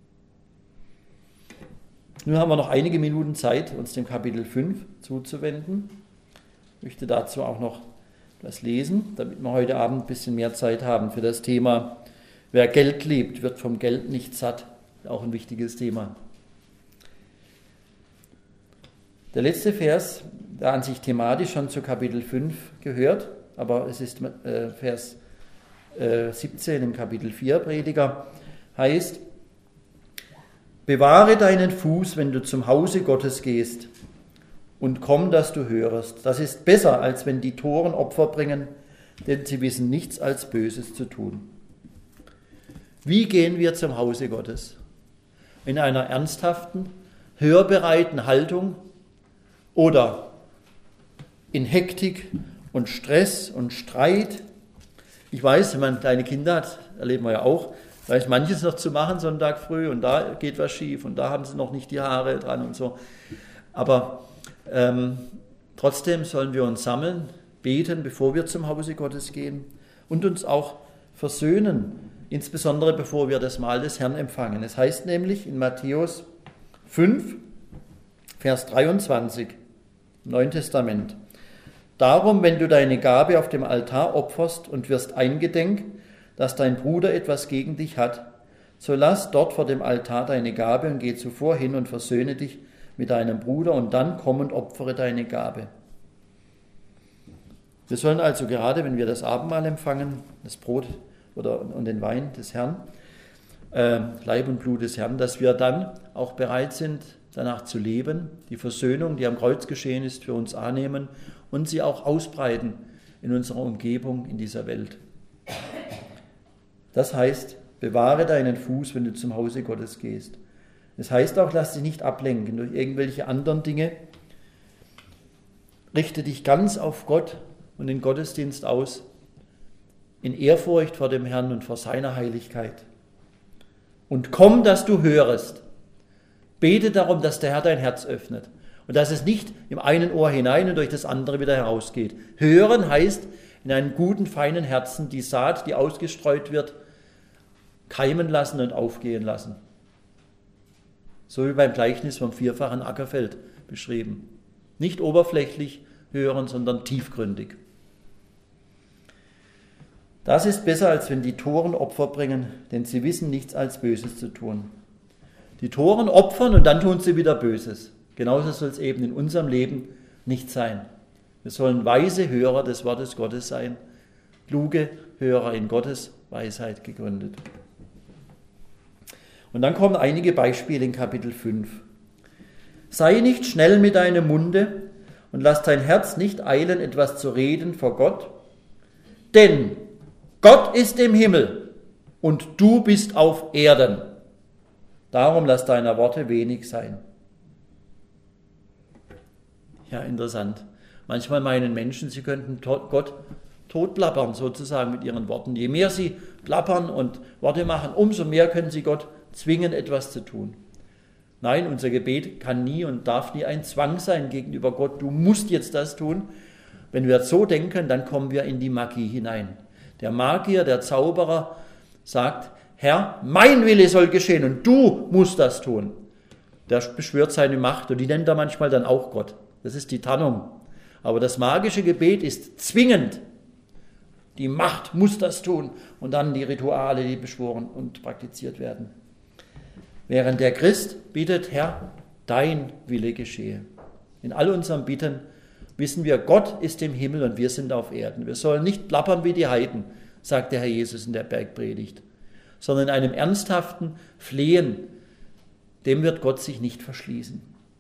Nun haben wir noch einige Minuten Zeit, uns dem Kapitel 5 zuzuwenden. Ich möchte dazu auch noch das lesen, damit wir heute Abend ein bisschen mehr Zeit haben für das Thema, wer Geld liebt, wird vom Geld nicht satt. Auch ein wichtiges Thema. Der letzte Vers, der an sich thematisch schon zu Kapitel 5 gehört, aber es ist Vers 17 im Kapitel 4 Prediger, heißt: Bewahre deinen Fuß, wenn du zum Hause Gottes gehst, und komm, dass du hörest. Das ist besser, als wenn die Toren Opfer bringen, denn sie wissen nichts als Böses zu tun. Wie gehen wir zum Hause Gottes? In einer ernsthaften, hörbereiten Haltung oder in Hektik und Stress und Streit? Ich weiß, wenn man kleine Kinder hat, erleben wir ja auch, da ist manches noch zu machen Sonntag früh und da geht was schief und da haben sie noch nicht die Haare dran und so. Aber trotzdem sollen wir uns sammeln, beten, bevor wir zum Hause Gottes gehen und uns auch versöhnen, insbesondere bevor wir das Mahl des Herrn empfangen. Es heißt nämlich in Matthäus 5, Vers 23, im Neuen Testament: Darum, wenn du deine Gabe auf dem Altar opferst und wirst eingedenk, dass dein Bruder etwas gegen dich hat, so lass dort vor dem Altar deine Gabe und geh zuvor hin und versöhne dich mit deinem Bruder und dann komm und opfere deine Gabe. Wir sollen also gerade, wenn wir das Abendmahl empfangen, das Brot und den Wein des Herrn, Leib und Blut des Herrn, dass wir dann auch bereit sind, danach zu leben, die Versöhnung, die am Kreuz geschehen ist, für uns annehmen und sie auch ausbreiten in unserer Umgebung, in dieser Welt. Das heißt, bewahre deinen Fuß, wenn du zum Hause Gottes gehst. Das heißt auch, lass dich nicht ablenken durch irgendwelche anderen Dinge. Richte dich ganz auf Gott und den Gottesdienst aus, in Ehrfurcht vor dem Herrn und vor seiner Heiligkeit. Und komm, dass du hörest. Bete darum, dass der Herr dein Herz öffnet und dass es nicht im einen Ohr hinein und durch das andere wieder herausgeht. Hören heißt, in einem guten, feinen Herzen die Saat, die ausgestreut wird, keimen lassen und aufgehen lassen. So wie beim Gleichnis vom vierfachen Ackerfeld beschrieben. Nicht oberflächlich hören, sondern tiefgründig. Das ist besser, als wenn die Toren Opfer bringen, denn sie wissen nichts als Böses zu tun. Die Toren opfern und dann tun sie wieder Böses. Genauso soll es eben in unserem Leben nicht sein. Wir sollen weise Hörer des Wortes Gottes sein, kluge Hörer in Gottes Weisheit gegründet. Und dann kommen einige Beispiele in Kapitel 5. Sei nicht schnell mit deinem Munde und lass dein Herz nicht eilen, etwas zu reden vor Gott, denn Gott ist im Himmel und du bist auf Erden. Darum lass deiner Worte wenig sein. Ja, interessant. Manchmal meinen Menschen, sie könnten Gott totplappern, sozusagen mit ihren Worten. Je mehr sie plappern und Worte machen, umso mehr können sie Gott zwingen, etwas zu tun. Nein, unser Gebet kann nie und darf nie ein Zwang sein gegenüber Gott. Du musst jetzt das tun. Wenn wir so denken, dann kommen wir in die Magie hinein. Der Magier, der Zauberer sagt: Herr, mein Wille soll geschehen und du musst das tun. Der beschwört seine Macht und die nennt er manchmal dann auch Gott. Das ist die Tarnung. Aber das magische Gebet ist zwingend. Die Macht muss das tun und dann die Rituale, die beschworen und praktiziert werden. Während der Christ bittet: Herr, dein Wille geschehe. In all unserem Bitten wissen wir, Gott ist im Himmel und wir sind auf Erden. Wir sollen nicht plappern wie die Heiden, sagt der Herr Jesus in der Bergpredigt, sondern in einem ernsthaften Flehen, dem wird Gott sich nicht verschließen.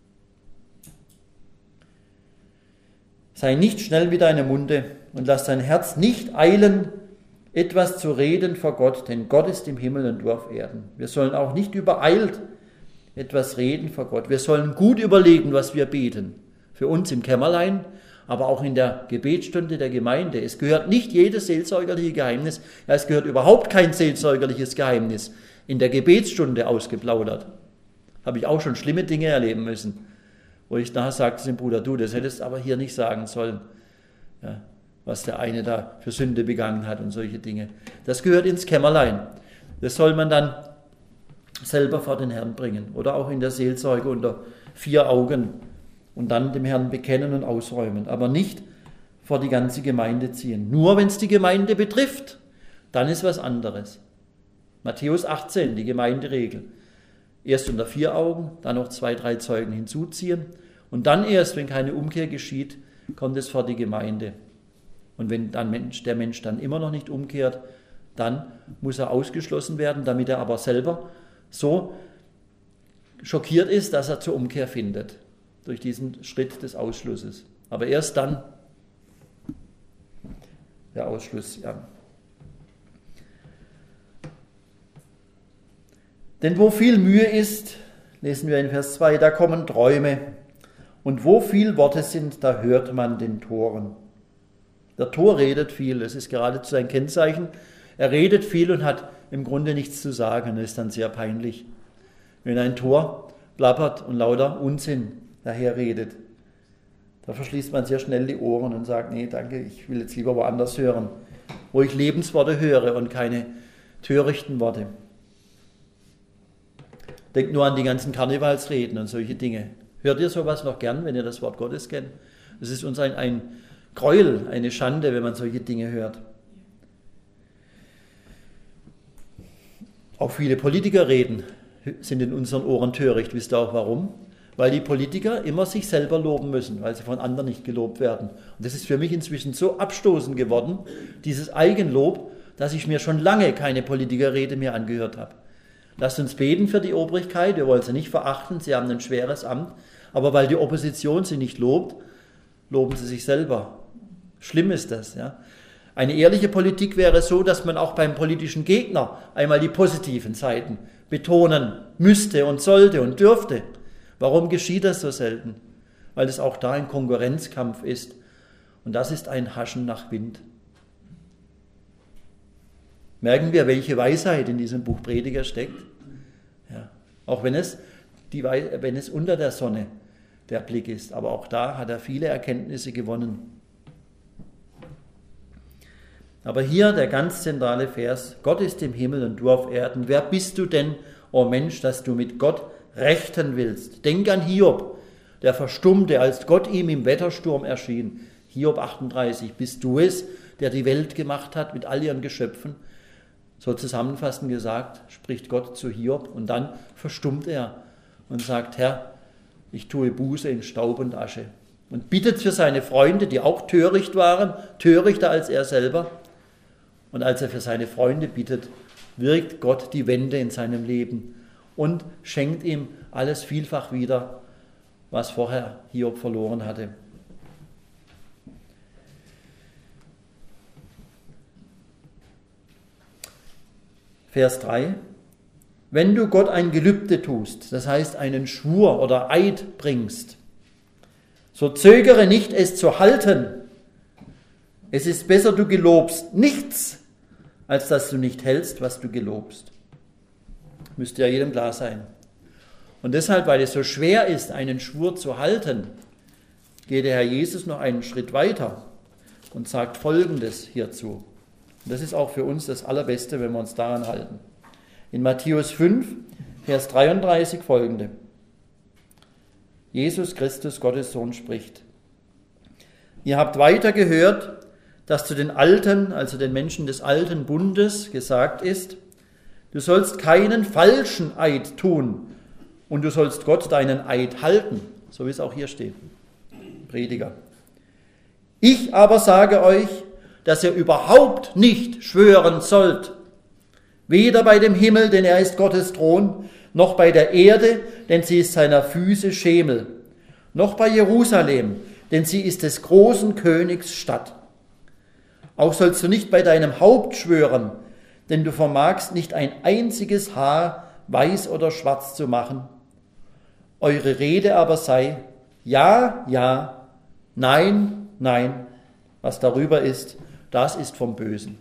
Sei nicht schnell mit deinem Munde und lass dein Herz nicht eilen, etwas zu reden vor Gott, denn Gott ist im Himmel und du auf Erden. Wir sollen auch nicht übereilt etwas reden vor Gott. Wir sollen gut überlegen, was wir beten. Für uns im Kämmerlein, aber auch in der Gebetsstunde der Gemeinde. Es gehört nicht jedes seelsorgerliche Geheimnis, ja, es gehört überhaupt kein seelsorgerliches Geheimnis in der Gebetsstunde ausgeplaudert. Habe ich auch schon schlimme Dinge erleben müssen, wo ich nachher sagte dem Bruder: Du, das hättest aber hier nicht sagen sollen, ja, was der eine da für Sünde begangen hat und solche Dinge. Das gehört ins Kämmerlein. Das soll man dann selber vor den Herrn bringen oder auch in der Seelsorge unter 4 Augen und dann dem Herrn bekennen und ausräumen, aber nicht vor die ganze Gemeinde ziehen. Nur wenn es die Gemeinde betrifft, dann ist was anderes. Matthäus 18, die Gemeinderegel. Erst unter 4 Augen, dann noch 2, 3 Zeugen hinzuziehen Und dann erst, wenn keine Umkehr geschieht, kommt es vor die Gemeinde. Und wenn der Mensch dann immer noch nicht umkehrt, dann muss er ausgeschlossen werden, damit er aber selber so schockiert ist, dass er zur Umkehr findet, durch diesen Schritt des Ausschlusses. Aber erst dann der Ausschluss, ja. Denn wo viel Mühe ist, lesen wir in Vers 2, da kommen Träume. Und wo viel Worte sind, da hört man den Toren. Der Tor redet viel, das ist geradezu sein Kennzeichen. Er redet viel und hat im Grunde nichts zu sagen. Das ist dann sehr peinlich, wenn ein Tor plappert und lauter Unsinn daherredet. Da verschließt man sehr schnell die Ohren und sagt, nee, danke, ich will jetzt lieber woanders hören, wo ich Lebensworte höre und keine törichten Worte. Denkt nur an die ganzen Karnevalsreden und solche Dinge. Hört ihr sowas noch gern, wenn ihr das Wort Gottes kennt? Es ist uns ein Gräuel, eine Schande, wenn man solche Dinge hört. Auch viele Politikerreden sind in unseren Ohren töricht. Wisst ihr auch warum? Weil die Politiker immer sich selber loben müssen, weil sie von anderen nicht gelobt werden. Und das ist für mich inzwischen so abstoßend geworden, dieses Eigenlob, dass ich mir schon lange keine Politikerrede mehr angehört habe. Lasst uns beten für die Obrigkeit, wir wollen sie nicht verachten, sie haben ein schweres Amt, aber weil die Opposition sie nicht lobt, loben sie sich selber. Schlimm ist das, ja. Eine ehrliche Politik wäre so, dass man auch beim politischen Gegner einmal die positiven Seiten betonen müsste und sollte und dürfte. Warum geschieht das so selten? Weil es auch da ein Konkurrenzkampf ist. Und das ist ein Haschen nach Wind. Merken wir, welche Weisheit in diesem Buch Prediger steckt? Ja. Auch wenn es unter der Sonne der Blick ist. Aber auch da hat er viele Erkenntnisse gewonnen. Aber hier der ganz zentrale Vers, Gott ist im Himmel und du auf Erden. Wer bist du denn, o Mensch, dass du mit Gott rechten willst? Denk an Hiob, der Verstummte, als Gott ihm im Wettersturm erschien. Hiob 38, bist du es, der die Welt gemacht hat mit all ihren Geschöpfen? So zusammenfassend gesagt, spricht Gott zu Hiob und dann verstummt er und sagt, Herr, ich tue Buße in Staub und Asche. Und bittet für seine Freunde, die auch töricht waren, törichter als er selber. Und als er für seine Freunde bittet, wirkt Gott die Wende in seinem Leben und schenkt ihm alles vielfach wieder, was vorher Hiob verloren hatte. Vers 3. Wenn du Gott ein Gelübde tust, das heißt einen Schwur oder Eid bringst, so zögere nicht, es zu halten. Es ist besser, du gelobst nichts, als dass du nicht hältst, was du gelobst. Müsste ja jedem klar sein. Und deshalb, weil es so schwer ist, einen Schwur zu halten, geht der Herr Jesus noch einen Schritt weiter und sagt Folgendes hierzu. Und das ist auch für uns das Allerbeste, wenn wir uns daran halten. In Matthäus 5, Vers 33 folgende. Jesus Christus, Gottes Sohn, spricht. Ihr habt weiter gehört, dass zu den Alten, also den Menschen des alten Bundes, gesagt ist, du sollst keinen falschen Eid tun und du sollst Gott deinen Eid halten, so wie es auch hier steht. Prediger. Ich aber sage euch, dass ihr überhaupt nicht schwören sollt, weder bei dem Himmel, denn er ist Gottes Thron, noch bei der Erde, denn sie ist seiner Füße Schemel, noch bei Jerusalem, denn sie ist des großen Königs Stadt. Auch sollst du nicht bei deinem Haupt schwören, denn du vermagst nicht ein einziges Haar weiß oder schwarz zu machen. Eure Rede aber sei ja, ja, nein, nein. Was darüber ist, das ist vom Bösen.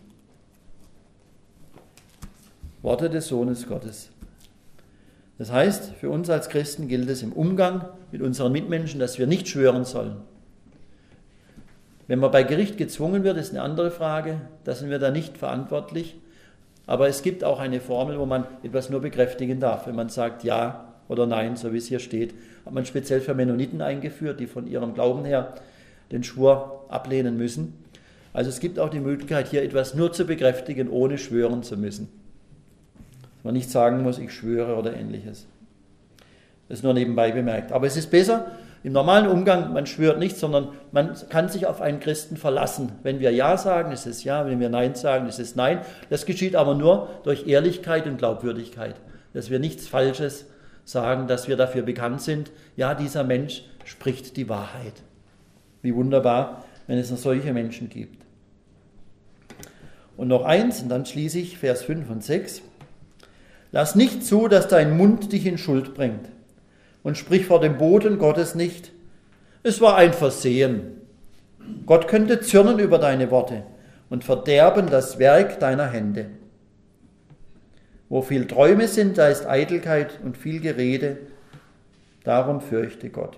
Worte des Sohnes Gottes. Das heißt, für uns als Christen gilt es im Umgang mit unseren Mitmenschen, dass wir nicht schwören sollen. Wenn man bei Gericht gezwungen wird, ist eine andere Frage, da sind wir da nicht verantwortlich. Aber es gibt auch eine Formel, wo man etwas nur bekräftigen darf. Wenn man sagt ja oder nein, so wie es hier steht, hat man speziell für Mennoniten eingeführt, die von ihrem Glauben her den Schwur ablehnen müssen. Also es gibt auch die Möglichkeit, hier etwas nur zu bekräftigen, ohne schwören zu müssen. Dass man nicht sagen muss, ich schwöre oder ähnliches. Das ist nur nebenbei bemerkt. Aber es ist besser, Im normalen Umgang, man schwört nicht, sondern man kann sich auf einen Christen verlassen. Wenn wir Ja sagen, ist es Ja, wenn wir Nein sagen, ist es Nein. Das geschieht aber nur durch Ehrlichkeit und Glaubwürdigkeit, dass wir nichts Falsches sagen, dass wir dafür bekannt sind, ja, dieser Mensch spricht die Wahrheit. Wie wunderbar, wenn es noch solche Menschen gibt. Und noch eins, und dann schließe ich Vers 5 und 6. Lass nicht zu, dass dein Mund dich in Schuld bringt und sprich vor dem Boden Gottes nicht. Es war ein Versehen. Gott könnte zürnen über deine Worte und verderben das Werk deiner Hände. Wo viel Träume sind, da ist Eitelkeit und viel Gerede. Darum fürchte Gott.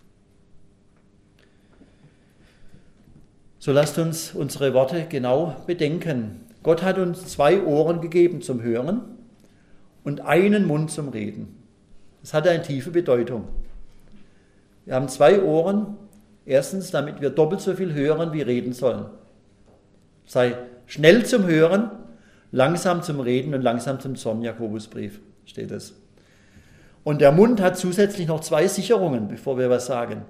So lasst uns unsere Worte genau bedenken. Gott hat uns 2 Ohren gegeben zum Hören und einen Mund zum Reden. Das hat eine tiefe Bedeutung. Wir haben 2 Ohren. Erstens, damit wir doppelt so viel hören, wie reden sollen. Sei schnell zum Hören, langsam zum Reden und langsam zum Zorn, Jakobusbrief steht es. Und der Mund hat zusätzlich noch 2 Sicherungen, bevor wir was sagen.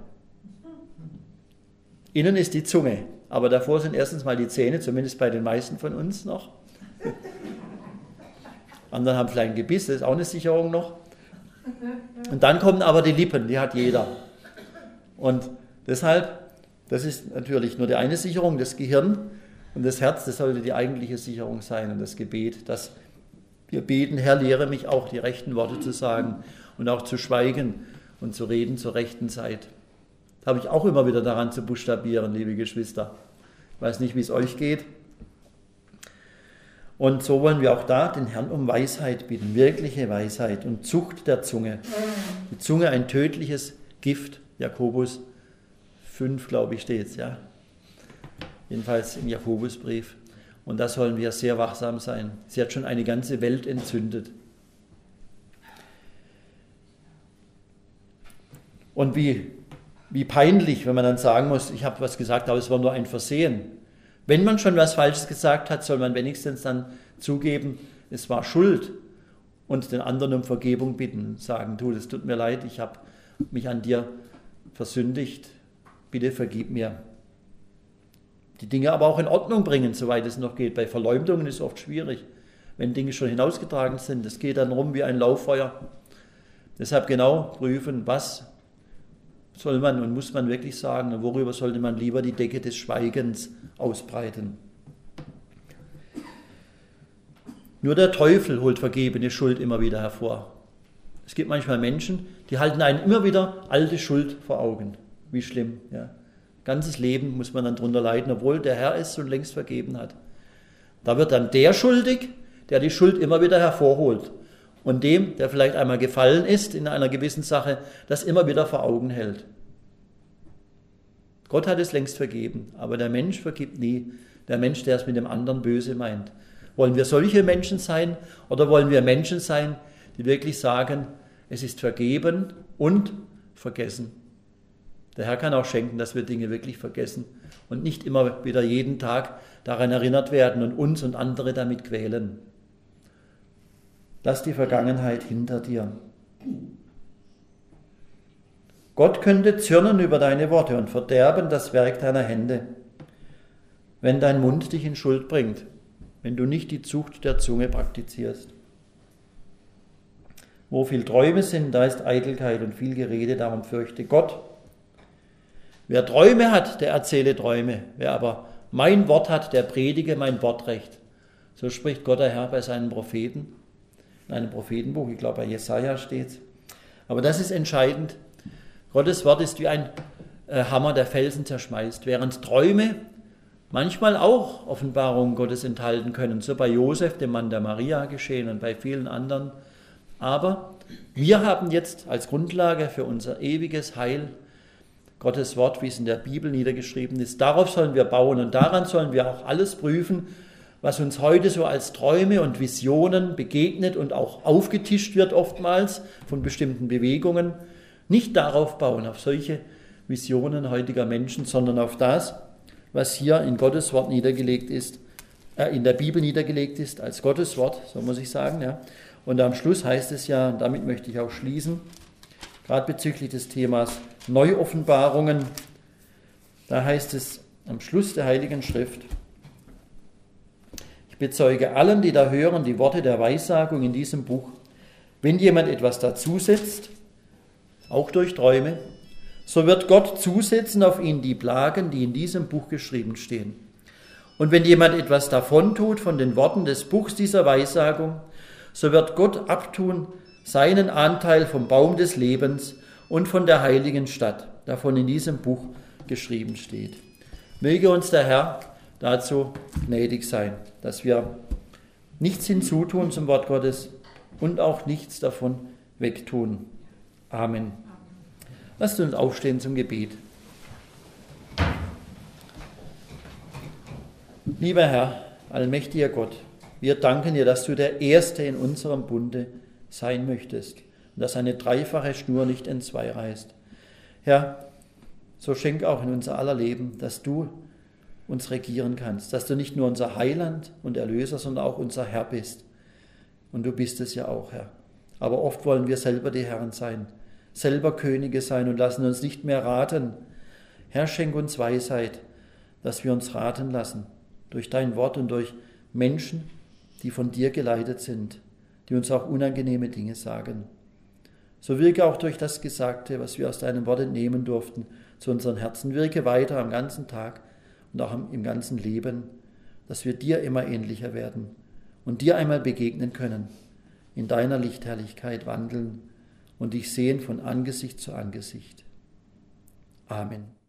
Innen ist die Zunge, aber davor sind erstens mal die Zähne, zumindest bei den meisten von uns noch. Andere haben vielleicht ein Gebiss, das ist auch eine Sicherung noch. Und dann kommen aber die Lippen, die hat jeder. Und deshalb, das ist natürlich nur die eine Sicherung, das Gehirn und das Herz, das sollte die eigentliche Sicherung sein und das Gebet, dass wir beten, Herr, lehre mich auch die rechten Worte zu sagen und auch zu schweigen und zu reden zur rechten Zeit. Da habe ich auch immer wieder daran zu buchstabieren, liebe Geschwister. Ich weiß nicht, wie es euch geht. Und so wollen wir auch da den Herrn um Weisheit bitten, wirkliche Weisheit und Zucht der Zunge. Die Zunge ein tödliches Gift, Jakobus 5, glaube ich, steht es, ja. Jedenfalls im Jakobusbrief. Und da sollen wir sehr wachsam sein. Sie hat schon eine ganze Welt entzündet. Und wie peinlich, wenn man dann sagen muss, ich habe was gesagt, aber es war nur ein Versehen. Wenn man schon was Falsches gesagt hat, soll man wenigstens dann zugeben, es war Schuld und den anderen um Vergebung bitten. Sagen, du, das tut mir leid, ich habe mich an dir versündigt, bitte vergib mir. Die Dinge aber auch in Ordnung bringen, soweit es noch geht. Bei Verleumdungen ist es oft schwierig, wenn Dinge schon hinausgetragen sind. Das geht dann rum wie ein Lauffeuer. Deshalb genau prüfen, was soll man und muss man wirklich sagen und worüber sollte man lieber die Decke des Schweigens ausbreiten. Nur der Teufel holt vergebene Schuld immer wieder hervor. Es gibt manchmal Menschen, die halten einen immer wieder alte Schuld vor Augen. Wie schlimm. Ja. Ganzes Leben muss man dann drunter leiden, obwohl der Herr es schon längst vergeben hat. Da wird dann der schuldig, der die Schuld immer wieder hervorholt. Und dem, der vielleicht einmal gefallen ist in einer gewissen Sache, das immer wieder vor Augen hält. Gott hat es längst vergeben, aber der Mensch vergibt nie. Der Mensch, der es mit dem anderen böse meint. Wollen wir solche Menschen sein oder wollen wir Menschen sein, die wirklich sagen, es ist vergeben und vergessen? Der Herr kann auch schenken, dass wir Dinge wirklich vergessen und nicht immer wieder jeden Tag daran erinnert werden und uns und andere damit quälen. Lass die Vergangenheit hinter dir. Gott könnte zürnen über deine Worte und verderben das Werk deiner Hände, wenn dein Mund dich in Schuld bringt, wenn du nicht die Zucht der Zunge praktizierst. Wo viel Träume sind, da ist Eitelkeit und viel Gerede, darum fürchte Gott. Wer Träume hat, der erzähle Träume. Wer aber mein Wort hat, der predige mein Wortrecht. So spricht Gott der Herr bei seinen Propheten. In einem Prophetenbuch, ich glaube bei Jesaja steht es. Aber das ist entscheidend. Gottes Wort ist wie ein Hammer, der Felsen zerschmeißt. Während Träume manchmal auch Offenbarungen Gottes enthalten können. So bei Josef, dem Mann der Maria, geschehen und bei vielen anderen. Aber wir haben jetzt als Grundlage für unser ewiges Heil Gottes Wort, wie es in der Bibel niedergeschrieben ist. Darauf sollen wir bauen und daran sollen wir auch alles prüfen, was uns heute so als Träume und Visionen begegnet und auch aufgetischt wird oftmals von bestimmten Bewegungen. Nicht darauf bauen, auf solche Visionen heutiger Menschen, sondern auf das, was hier in Gottes Wort niedergelegt ist, in der Bibel niedergelegt ist, als Gottes Wort, so muss ich sagen. Ja. Und am Schluss heißt es ja, und damit möchte ich auch schließen, gerade bezüglich des Themas Neuoffenbarungen. Da heißt es am Schluss der Heiligen Schrift: Ich bezeuge allen, die da hören, die Worte der Weissagung in diesem Buch. Wenn jemand etwas dazusetzt, auch durch Träume, so wird Gott zusetzen auf ihn die Plagen, die in diesem Buch geschrieben stehen. Und wenn jemand etwas davon tut von den Worten des Buchs dieser Weissagung, so wird Gott abtun seinen Anteil vom Baum des Lebens und von der heiligen Stadt, davon in diesem Buch geschrieben steht. Möge uns der Herr dazu gnädig sein, dass wir nichts hinzutun zum Wort Gottes und auch nichts davon wegtun. Amen. Lasst uns aufstehen zum Gebet. Lieber Herr, allmächtiger Gott, wir danken dir, dass du der Erste in unserem Bunde sein möchtest und dass eine dreifache Schnur nicht entzwei reißt. Herr, so schenk auch in unser aller Leben, dass du uns regieren kannst, dass du nicht nur unser Heiland und Erlöser, sondern auch unser Herr bist. Und du bist es ja auch, Herr. Aber oft wollen wir selber die Herren sein, selber Könige sein und lassen uns nicht mehr raten. Herr, schenk uns Weisheit, dass wir uns raten lassen durch dein Wort und durch Menschen, die von dir geleitet sind, die uns auch unangenehme Dinge sagen. So wirke auch durch das Gesagte, was wir aus deinem Wort entnehmen durften, zu unseren Herzen. Wirke weiter am ganzen Tag und auch im ganzen Leben, dass wir dir immer ähnlicher werden und dir einmal begegnen können, in deiner Lichtherrlichkeit wandeln und dich sehen von Angesicht zu Angesicht. Amen.